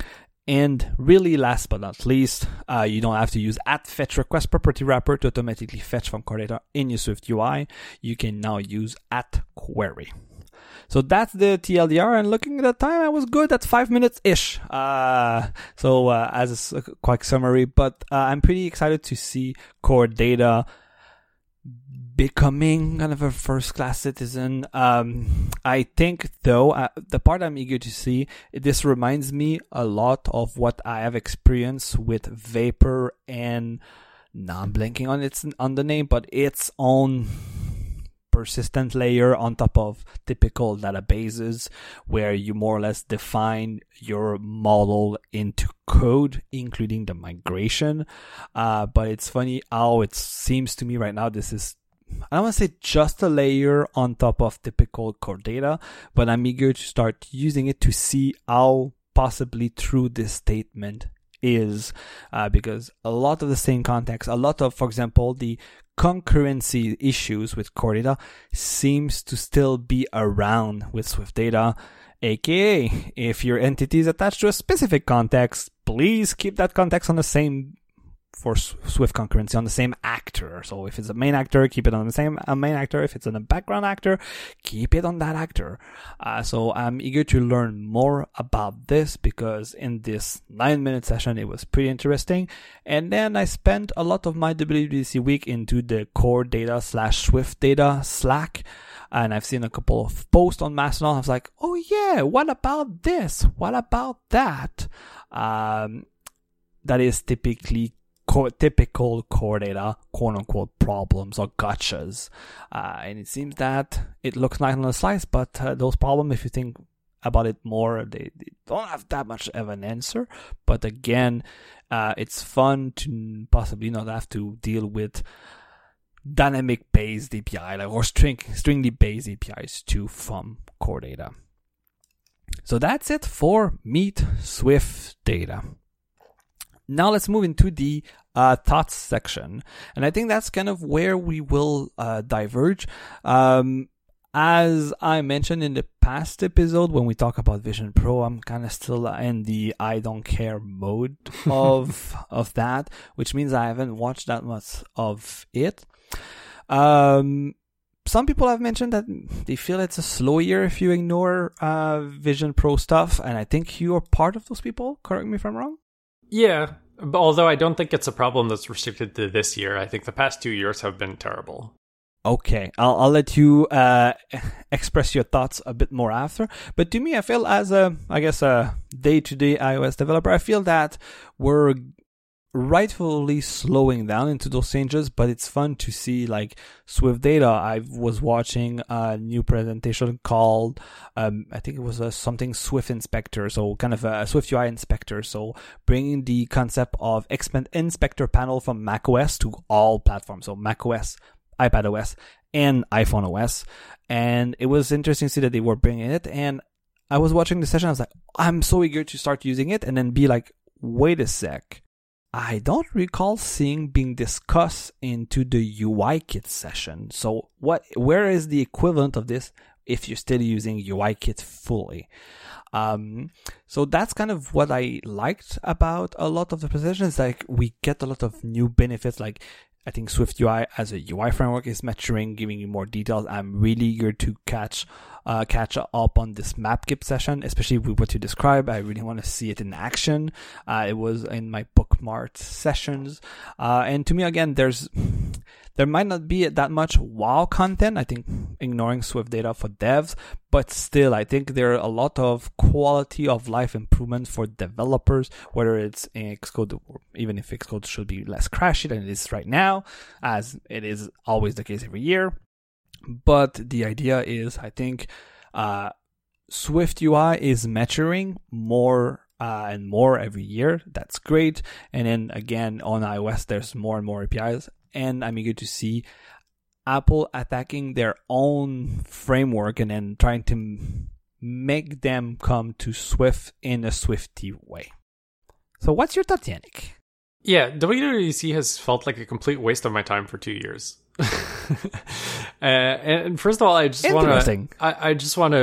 And really, last but not least, you don't have to use @fetchRequestPropertyWrapper to automatically fetch from core data in your Swift UI. You can now use @query. So that's the TLDR, and looking at the time, I was good at 5 minutes-ish. As a quick summary, but I'm pretty excited to see core data becoming kind of a first-class citizen. I think, though, the part I'm eager to see, this reminds me a lot of what I have experienced with Vapor and, now I'm blanking on the name, but its own persistent layer on top of typical databases, where you more or less define your model into code, including the migration. But it's funny how it seems to me right now this is, I don't want to say just a layer on top of typical core data, but I'm eager to start using it to see how possibly true this statement is, because a lot of the same context, a lot of, for example, the concurrency issues with core data seems to still be around with Swift data, aka if your entity is attached to a specific context, please keep that context on the same, for Swift concurrency, on the same actor. So if it's a main actor, keep it on the same main actor. If it's on a background actor, keep it on that actor. So I'm eager to learn more about this, because in this 9-minute session, it was pretty interesting. And then I spent a lot of my WWDC week into the core data / Swift data Slack. And I've seen a couple of posts on Mastodon. I was like, oh yeah, what about this? What about that? That is typically typical core data, quote unquote, problems or gotchas. And it seems that it looks nice on the slides, but those problems, if you think about it more, they don't have that much of an answer. But again, it's fun to possibly not have to deal with dynamic based API or stringly based APIs too from core data. So that's it for Meet Swift Data. Now let's move into the thoughts section. And I think that's kind of where we will diverge. As I mentioned in the past episode, when we talk about Vision Pro, I'm kind of still in the I don't care mode of that, which means I haven't watched that much of it. Some people have mentioned that they feel it's a slow year if you ignore Vision Pro stuff, and I think you are part of those people. Correct me if I'm wrong. Yeah, although I don't think it's a problem that's restricted to this year. I think the past 2 years have been terrible. Okay, I'll let you express your thoughts a bit more after. But to me, I feel as a day-to-day iOS developer, I feel that we're rightfully slowing down into those changes, but it's fun to see like Swift data. I was watching a new presentation called I think it was something Swift Inspector, so kind of a Swift UI Inspector, so bringing the concept of Expand Inspector panel from macOS to all platforms, so macOS, iPadOS, and iPhone OS. And it was interesting to see that they were bringing it, and I was watching the session, I was like, I'm so eager to start using it, and then be like, wait a sec, I don't recall seeing being discussed into the UIKit session. So where is the equivalent of this if you're still using UIKit fully? So that's kind of what I liked about a lot of the presentations. Like, we get a lot of new benefits. Like, I think Swift UI as a UI framework is maturing, giving you more details. I'm really eager to catch up on this MapKit session, especially with what you described. I really want to see it in action. It was in my bookmarked sessions. And to me, again, there might not be that much wow content, I think, ignoring Swift data for devs, but still, I think there are a lot of quality of life improvements for developers, whether it's in Xcode, or even if Xcode should be less crashy than it is right now, as it is always the case every year. But the idea is, I think, Swift UI is maturing more and more every year. That's great. And then again, on iOS, there's more and more APIs. And I'm eager to see Apple attacking their own framework and then trying to make them come to Swift in a Swifty way. So what's your thought, Yannick? Yeah, WWDC has felt like a complete waste of my time for 2 years. And first of all, I just want to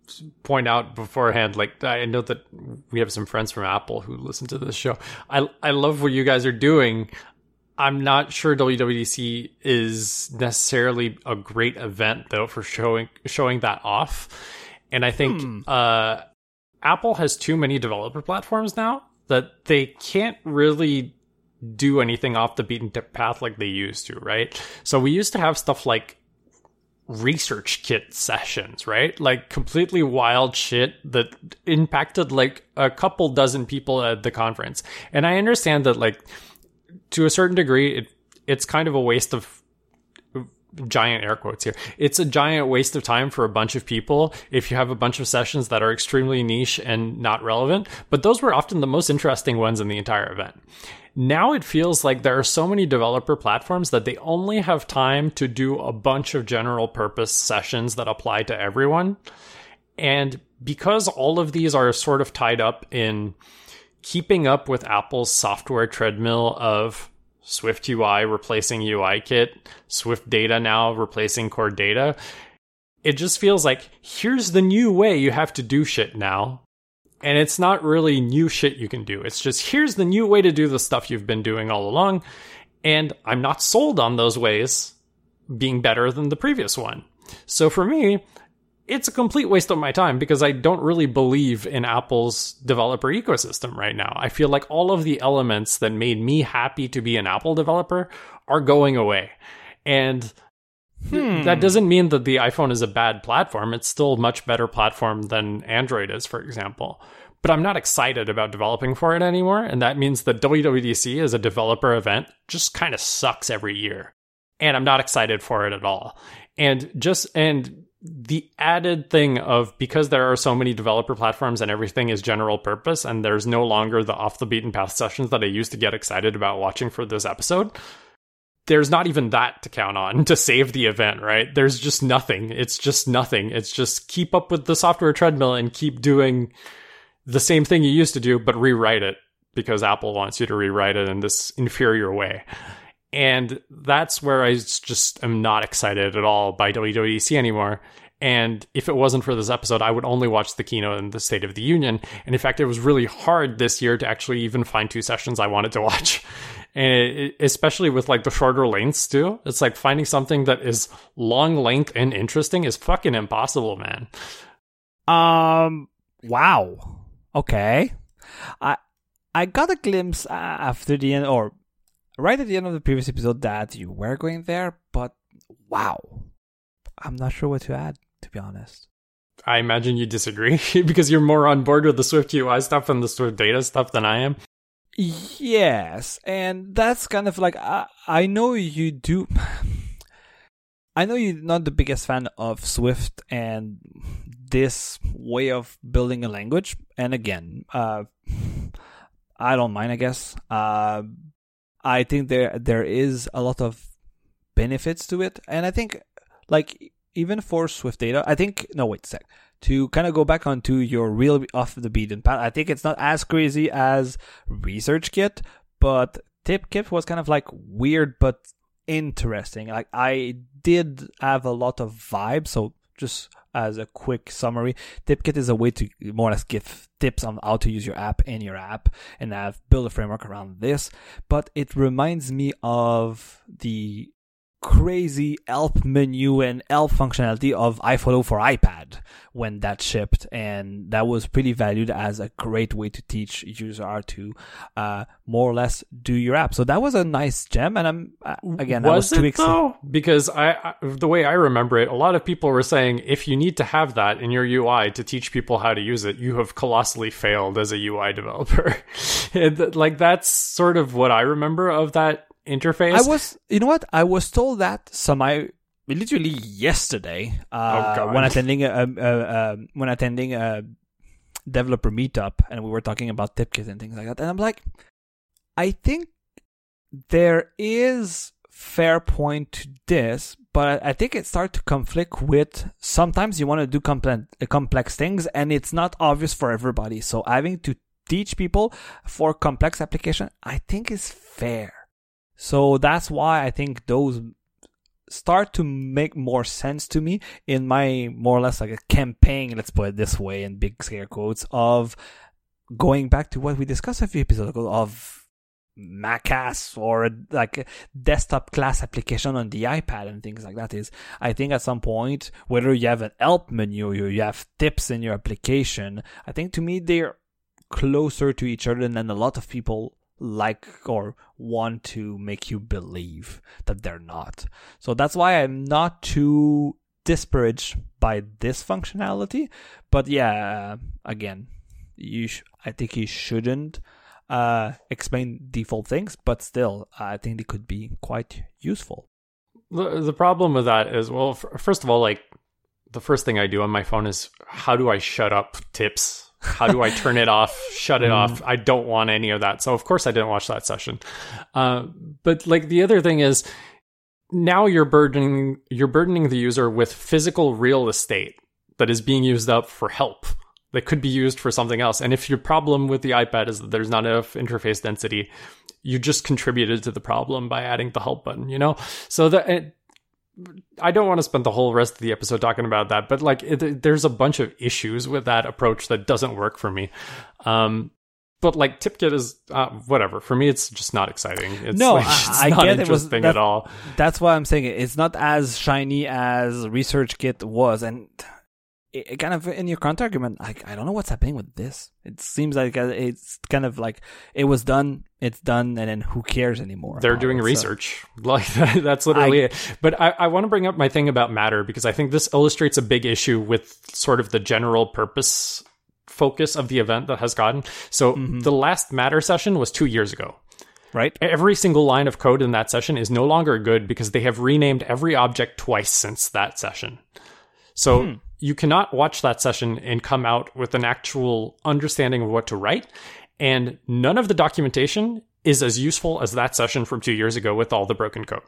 point out beforehand, like, I know that we have some friends from Apple who listen to this show. I love what you guys are doing. I'm not sure WWDC is necessarily a great event, though, for showing that off. And I think Apple has too many developer platforms now that they can't really do anything off the beaten path like they used to, right? So we used to have stuff like research kit sessions, right? Like completely wild shit that impacted like a couple dozen people at the conference. And I understand that, like, to a certain degree, it's kind of a waste of giant air quotes here. It's a giant waste of time for a bunch of people if you have a bunch of sessions that are extremely niche and not relevant. But those were often the most interesting ones in the entire event. Now it feels like there are so many developer platforms that they only have time to do a bunch of general purpose sessions that apply to everyone. And because all of these are sort of tied up in keeping up with Apple's software treadmill of Swift UI replacing UIKit, Swift Data now replacing Core Data, it just feels like, here's the new way you have to do shit now. And it's not really new shit you can do. It's just, here's the new way to do the stuff you've been doing all along. And I'm not sold on those ways being better than the previous one. So for me, it's a complete waste of my time because I don't really believe in Apple's developer ecosystem right now. I feel like all of the elements that made me happy to be an Apple developer are going away. And that doesn't mean that the iPhone is a bad platform. It's still a much better platform than Android is, for example. But I'm not excited about developing for it anymore. And that means that WWDC as a developer event just kind of sucks every year. And I'm not excited for it at all. And the added thing of, because there are so many developer platforms and everything is general purpose, and there's no longer the off the beaten path sessions that I used to get excited about watching for this episode, there's not even that to count on to save the event, right? There's just nothing. It's just nothing. It's just keep up with the software treadmill and keep doing the same thing you used to do, but rewrite it because Apple wants you to rewrite it in this inferior way. And that's where I just am not excited at all by WWDC anymore. And if it wasn't for this episode, I would only watch the keynote and the State of the Union. And in fact, it was really hard this year to actually even find two sessions I wanted to watch. And especially with like the shorter lengths too. It's like finding something that is long length and interesting is fucking impossible, man. Wow. Okay. I got a glimpse after the end, or right at the end of the previous episode, that you were going there, but wow. I'm not sure what to add, to be honest. I imagine you disagree because you're more on board with the Swift UI stuff and the Swift Data stuff than I am. Yes, and that's kind of like, I know you do. I know you're not the biggest fan of Swift and this way of building a language. And again, I don't mind, I guess. I think there is a lot of benefits to it. And I think, like, even for Swift Data, I think, no, wait a sec. To kind of go back onto your real off the beaten path, I think it's not as crazy as ResearchKit, but TipKit was kind of like weird but interesting. Like, I did have a lot of vibes. So just as a quick summary, TipKit is a way to more or less give tips on how to use your app in your app and build a framework around this. But it reminds me of the crazy help menu and help functionality of iPhoto for iPad when that shipped, and that was pretty valued as a great way to teach users how to more or less do your app. So that was a nice gem, and I was too excited though, because the way I remember it, a lot of people were saying if you need to have that in your UI to teach people how to use it, you have colossally failed as a UI developer. Like, that's sort of what I remember of that interface. I was told that literally yesterday when attending a developer meetup, and we were talking about TipKit and things like that. And I'm like, I think there is fair point to this, but I think it starts to conflict with sometimes you want to do complex things and it's not obvious for everybody. So having to teach people for complex application, I think is fair. So that's why I think those start to make more sense to me in my more or less like a campaign, let's put it this way, in big scare quotes, of going back to what we discussed a few episodes ago of Macas or like a desktop class application on the iPad and things like that. Is I think at some point, whether you have an help menu or you have tips in your application, I think to me they're closer to each other than a lot of people like or want to make you believe that they're not. So that's why I'm not too disparaged by this functionality. But yeah, again, I think you shouldn't explain default things, but still, I think they could be quite useful. The problem with that is, well, first of all, like the first thing I do on my phone is how do I shut up tips? How do I turn it off, shut it off? I don't want any of that. So of course I didn't watch that session. But like the other thing is now you're burdening the user with physical real estate that is being used up for help that could be used for something else. And if your problem with the iPad is that there's not enough interface density, you just contributed to the problem by adding the help button, you know? So I don't want to spend the whole rest of the episode talking about that, but like there's a bunch of issues with that approach that doesn't work for me. But like TipKit is whatever. For me, it's just not exciting. It's I not get interesting at all. That's why I'm saying it's not as shiny as ResearchKit was, and it kind of in your counter argument, I don't know what's happening with this. It seems like it's kind of like it was done, it's done, and then who cares anymore? They're doing research. Like that's literally it. But I want to bring up my thing about Matter because I think this illustrates a big issue with sort of the general purpose focus of the event that has gotten. So the last Matter session was 2 years ago. Right. Every single line of code in that session is no longer good because they have renamed every object twice since that session. So you cannot watch that session and come out with an actual understanding of what to write. And none of the documentation is as useful as that session from 2 years ago with all the broken code.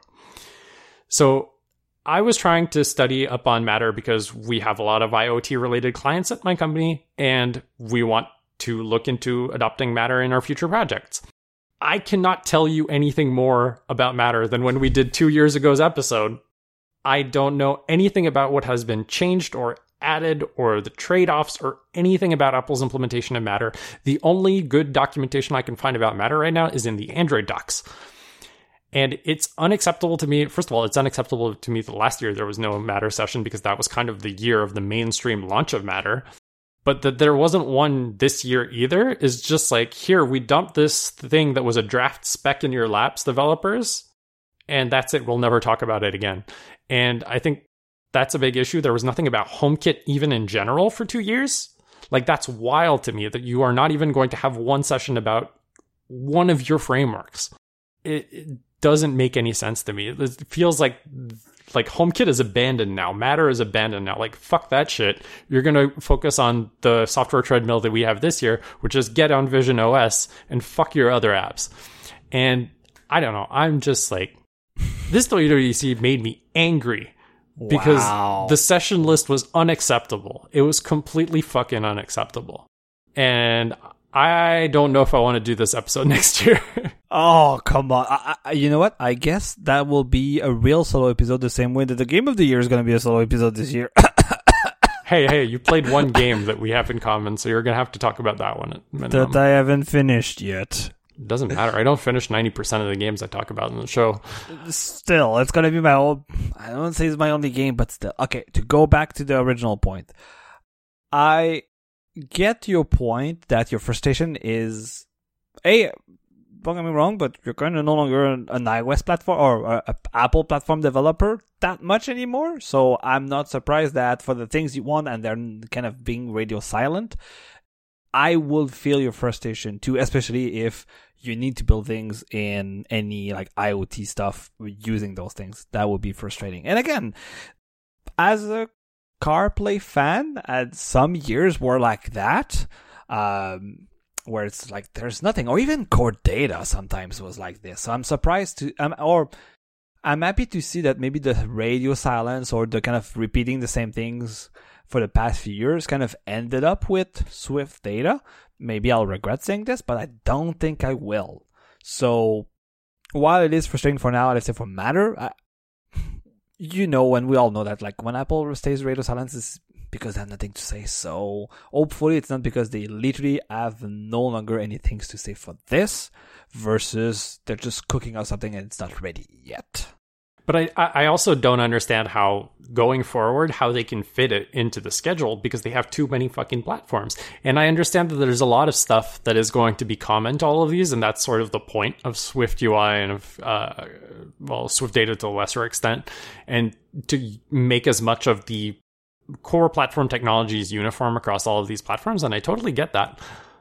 So I was trying to study up on Matter because we have a lot of IoT related clients at my company and we want to look into adopting Matter in our future projects. I cannot tell you anything more about Matter than when we did 2 years ago's episode. I don't know anything about what has been changed or added or the trade-offs or anything about Apple's implementation of Matter. The only good documentation I can find about Matter right now is in the Android docs. And it's unacceptable to me. First of all, it's unacceptable to me that last year there was no Matter session because that was kind of the year of the mainstream launch of Matter. But that there wasn't one this year either is just like, here, we dumped this thing that was a draft spec in your laps, developers, and that's it. We'll never talk about it again. And I think that's a big issue. There was nothing about HomeKit even in general for 2 years. Like, that's wild to me that you are not even going to have one session about one of your frameworks. It doesn't make any sense to me. It feels like HomeKit is abandoned now. Matter is abandoned now. Like, fuck that shit. You're going to focus on the software treadmill that we have this year, which is get on Vision OS and fuck your other apps. And I don't know. I'm just like, this WWDC made me angry because the session list was unacceptable. It was completely fucking unacceptable. And I don't know if I want to do this episode next year. Oh, come on. You know what? I guess that will be a real solo episode the same way that the Game of the Year is going to be a solo episode this year. Hey, you played one game that we have in common, so you're going to have to talk about that one. That I haven't finished yet. It doesn't matter. I don't finish 90% of the games I talk about in the show. Still, it's going to be my old... I don't say it's my only game, but still. Okay, to go back to the original point. I get your point that your frustration is... Don't get me wrong, but you're kind of no longer an iOS platform or an Apple platform developer that much anymore. So I'm not surprised that for the things you want and they're kind of being radio silent, I will feel your frustration too, especially if you need to build things in any like IoT stuff using those things. That would be frustrating. And again, as a CarPlay fan, some years were like that, where it's like there's nothing, or even Core Data sometimes was like this. So I'm surprised to, I'm happy to see that maybe the radio silence or the kind of repeating the same things for the past few years kind of ended up with Swift Data. Maybe I'll regret saying this, but I don't think I will. So while it is frustrating for now, let's say for Matter, and we all know that, like, when Apple stays radio silence, is because they have nothing to say. So hopefully it's not because they literally have no longer any things to say for this, versus they're just cooking up something and it's not ready yet. But I also don't understand how, going forward, how they can fit it into the schedule, because they have too many fucking platforms. And I understand that there's a lot of stuff that is going to be common to all of these, and that's sort of the point of Swift UI and of, Swift Data to a lesser extent, and to make as much of the core platform technologies uniform across all of these platforms, and I totally get that.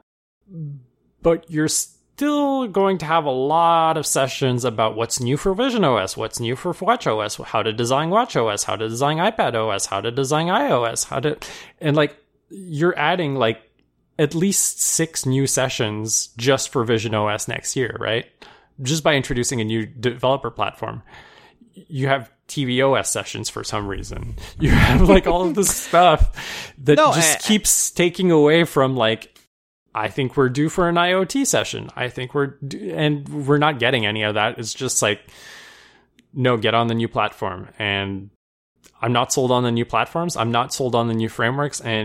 But you're still going to have a lot of sessions about what's new for Vision OS, what's new for WatchOS, how to design WatchOS, how to design iPad OS, how to design iOS, and like, you're adding like at least 6 new sessions just for Vision OS next year, right? Just by introducing a new developer platform. You have tvOS sessions for some reason. You have like all of this stuff that keeps taking away from, like, I think we're due for an IoT session. I think and we're not getting any of that. It's just like, no, get on the new platform. And I'm not sold on the new platforms. I'm not sold on the new frameworks. And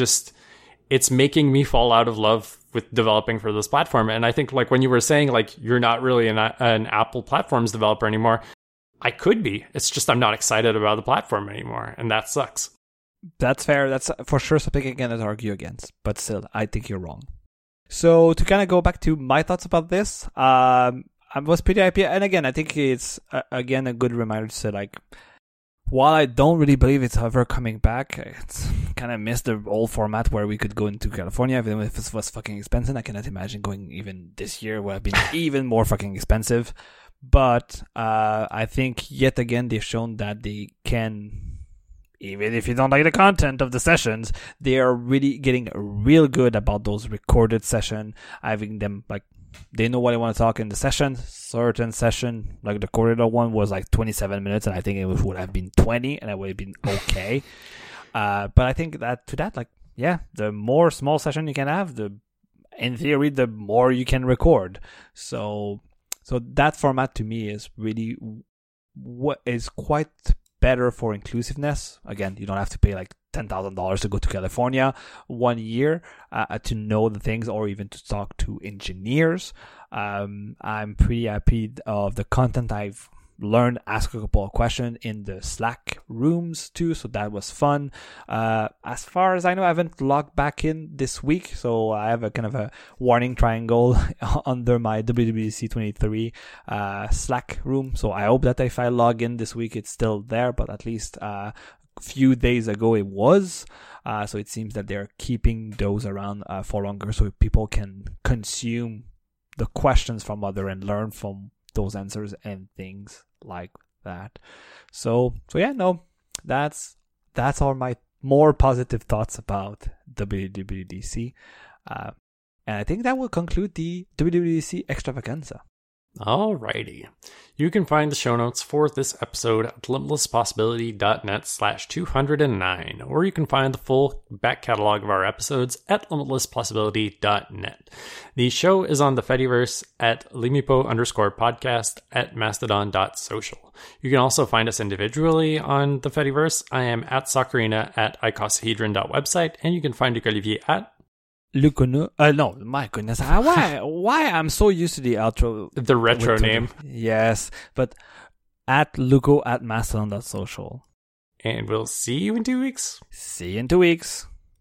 it's making me fall out of love with developing for this platform. And I think, like, when you were saying, like, you're not really an Apple platforms developer anymore, I could be. It's just I'm not excited about the platform anymore. And that sucks. That's fair. That's for sure something I cannot argue against. But still, I think you're wrong. So to kind of go back to my thoughts about this, I was pretty happy. And again, I think it's, again, a good reminder to say, like, while I don't really believe it's ever coming back, it's kind of missed the old format where we could go into California, even if it was fucking expensive. I cannot imagine going even this year would have been even more fucking expensive. But I think, yet again, they've shown that they can... Even if you don't like the content of the sessions, they are really getting real good about those recorded sessions, having them, like, they know what they want to talk in the session. Certain session, like the corridor one, was like 27 minutes, and I think it would have been 20, and it would have been okay. But I think that, like, yeah, the more small session you can have, in theory, the more you can record. So that format to me is really what is quite better for inclusiveness. Again, you don't have to pay like $10,000 to go to California 1 year to know the things, or even to talk to engineers. I'm pretty happy of the content I've learned, ask a couple of questions in the Slack rooms too, so that was fun. As far as I know, I haven't logged back in this week, so I have a kind of a warning triangle under my WWDC 23 Slack room, so I hope that if I log in this week it's still there, but at least a few days ago it was. So it seems that they're keeping those around for longer, so people can consume the questions from other and learn from those answers and things like that. So yeah, no, that's all my more positive thoughts about WWDC. And I think that will conclude the WWDC Extravaganza. Alrighty. You can find the show notes for this episode at limitlesspossibility.net/209, or you can find the full back catalog of our episodes at limitlesspossibility.net. The show is on the Fediverse at limipo_podcast at mastodon.social. You can also find us individually on the Fediverse. I am at Sakurina at icosahedron.website, and you can find Luc Olivier at Lucunu. No, my goodness. Why I'm so used to the outro. The retro name. Yes, but at Luco at mastodon.social. And we'll see you in 2 weeks. See you in 2 weeks.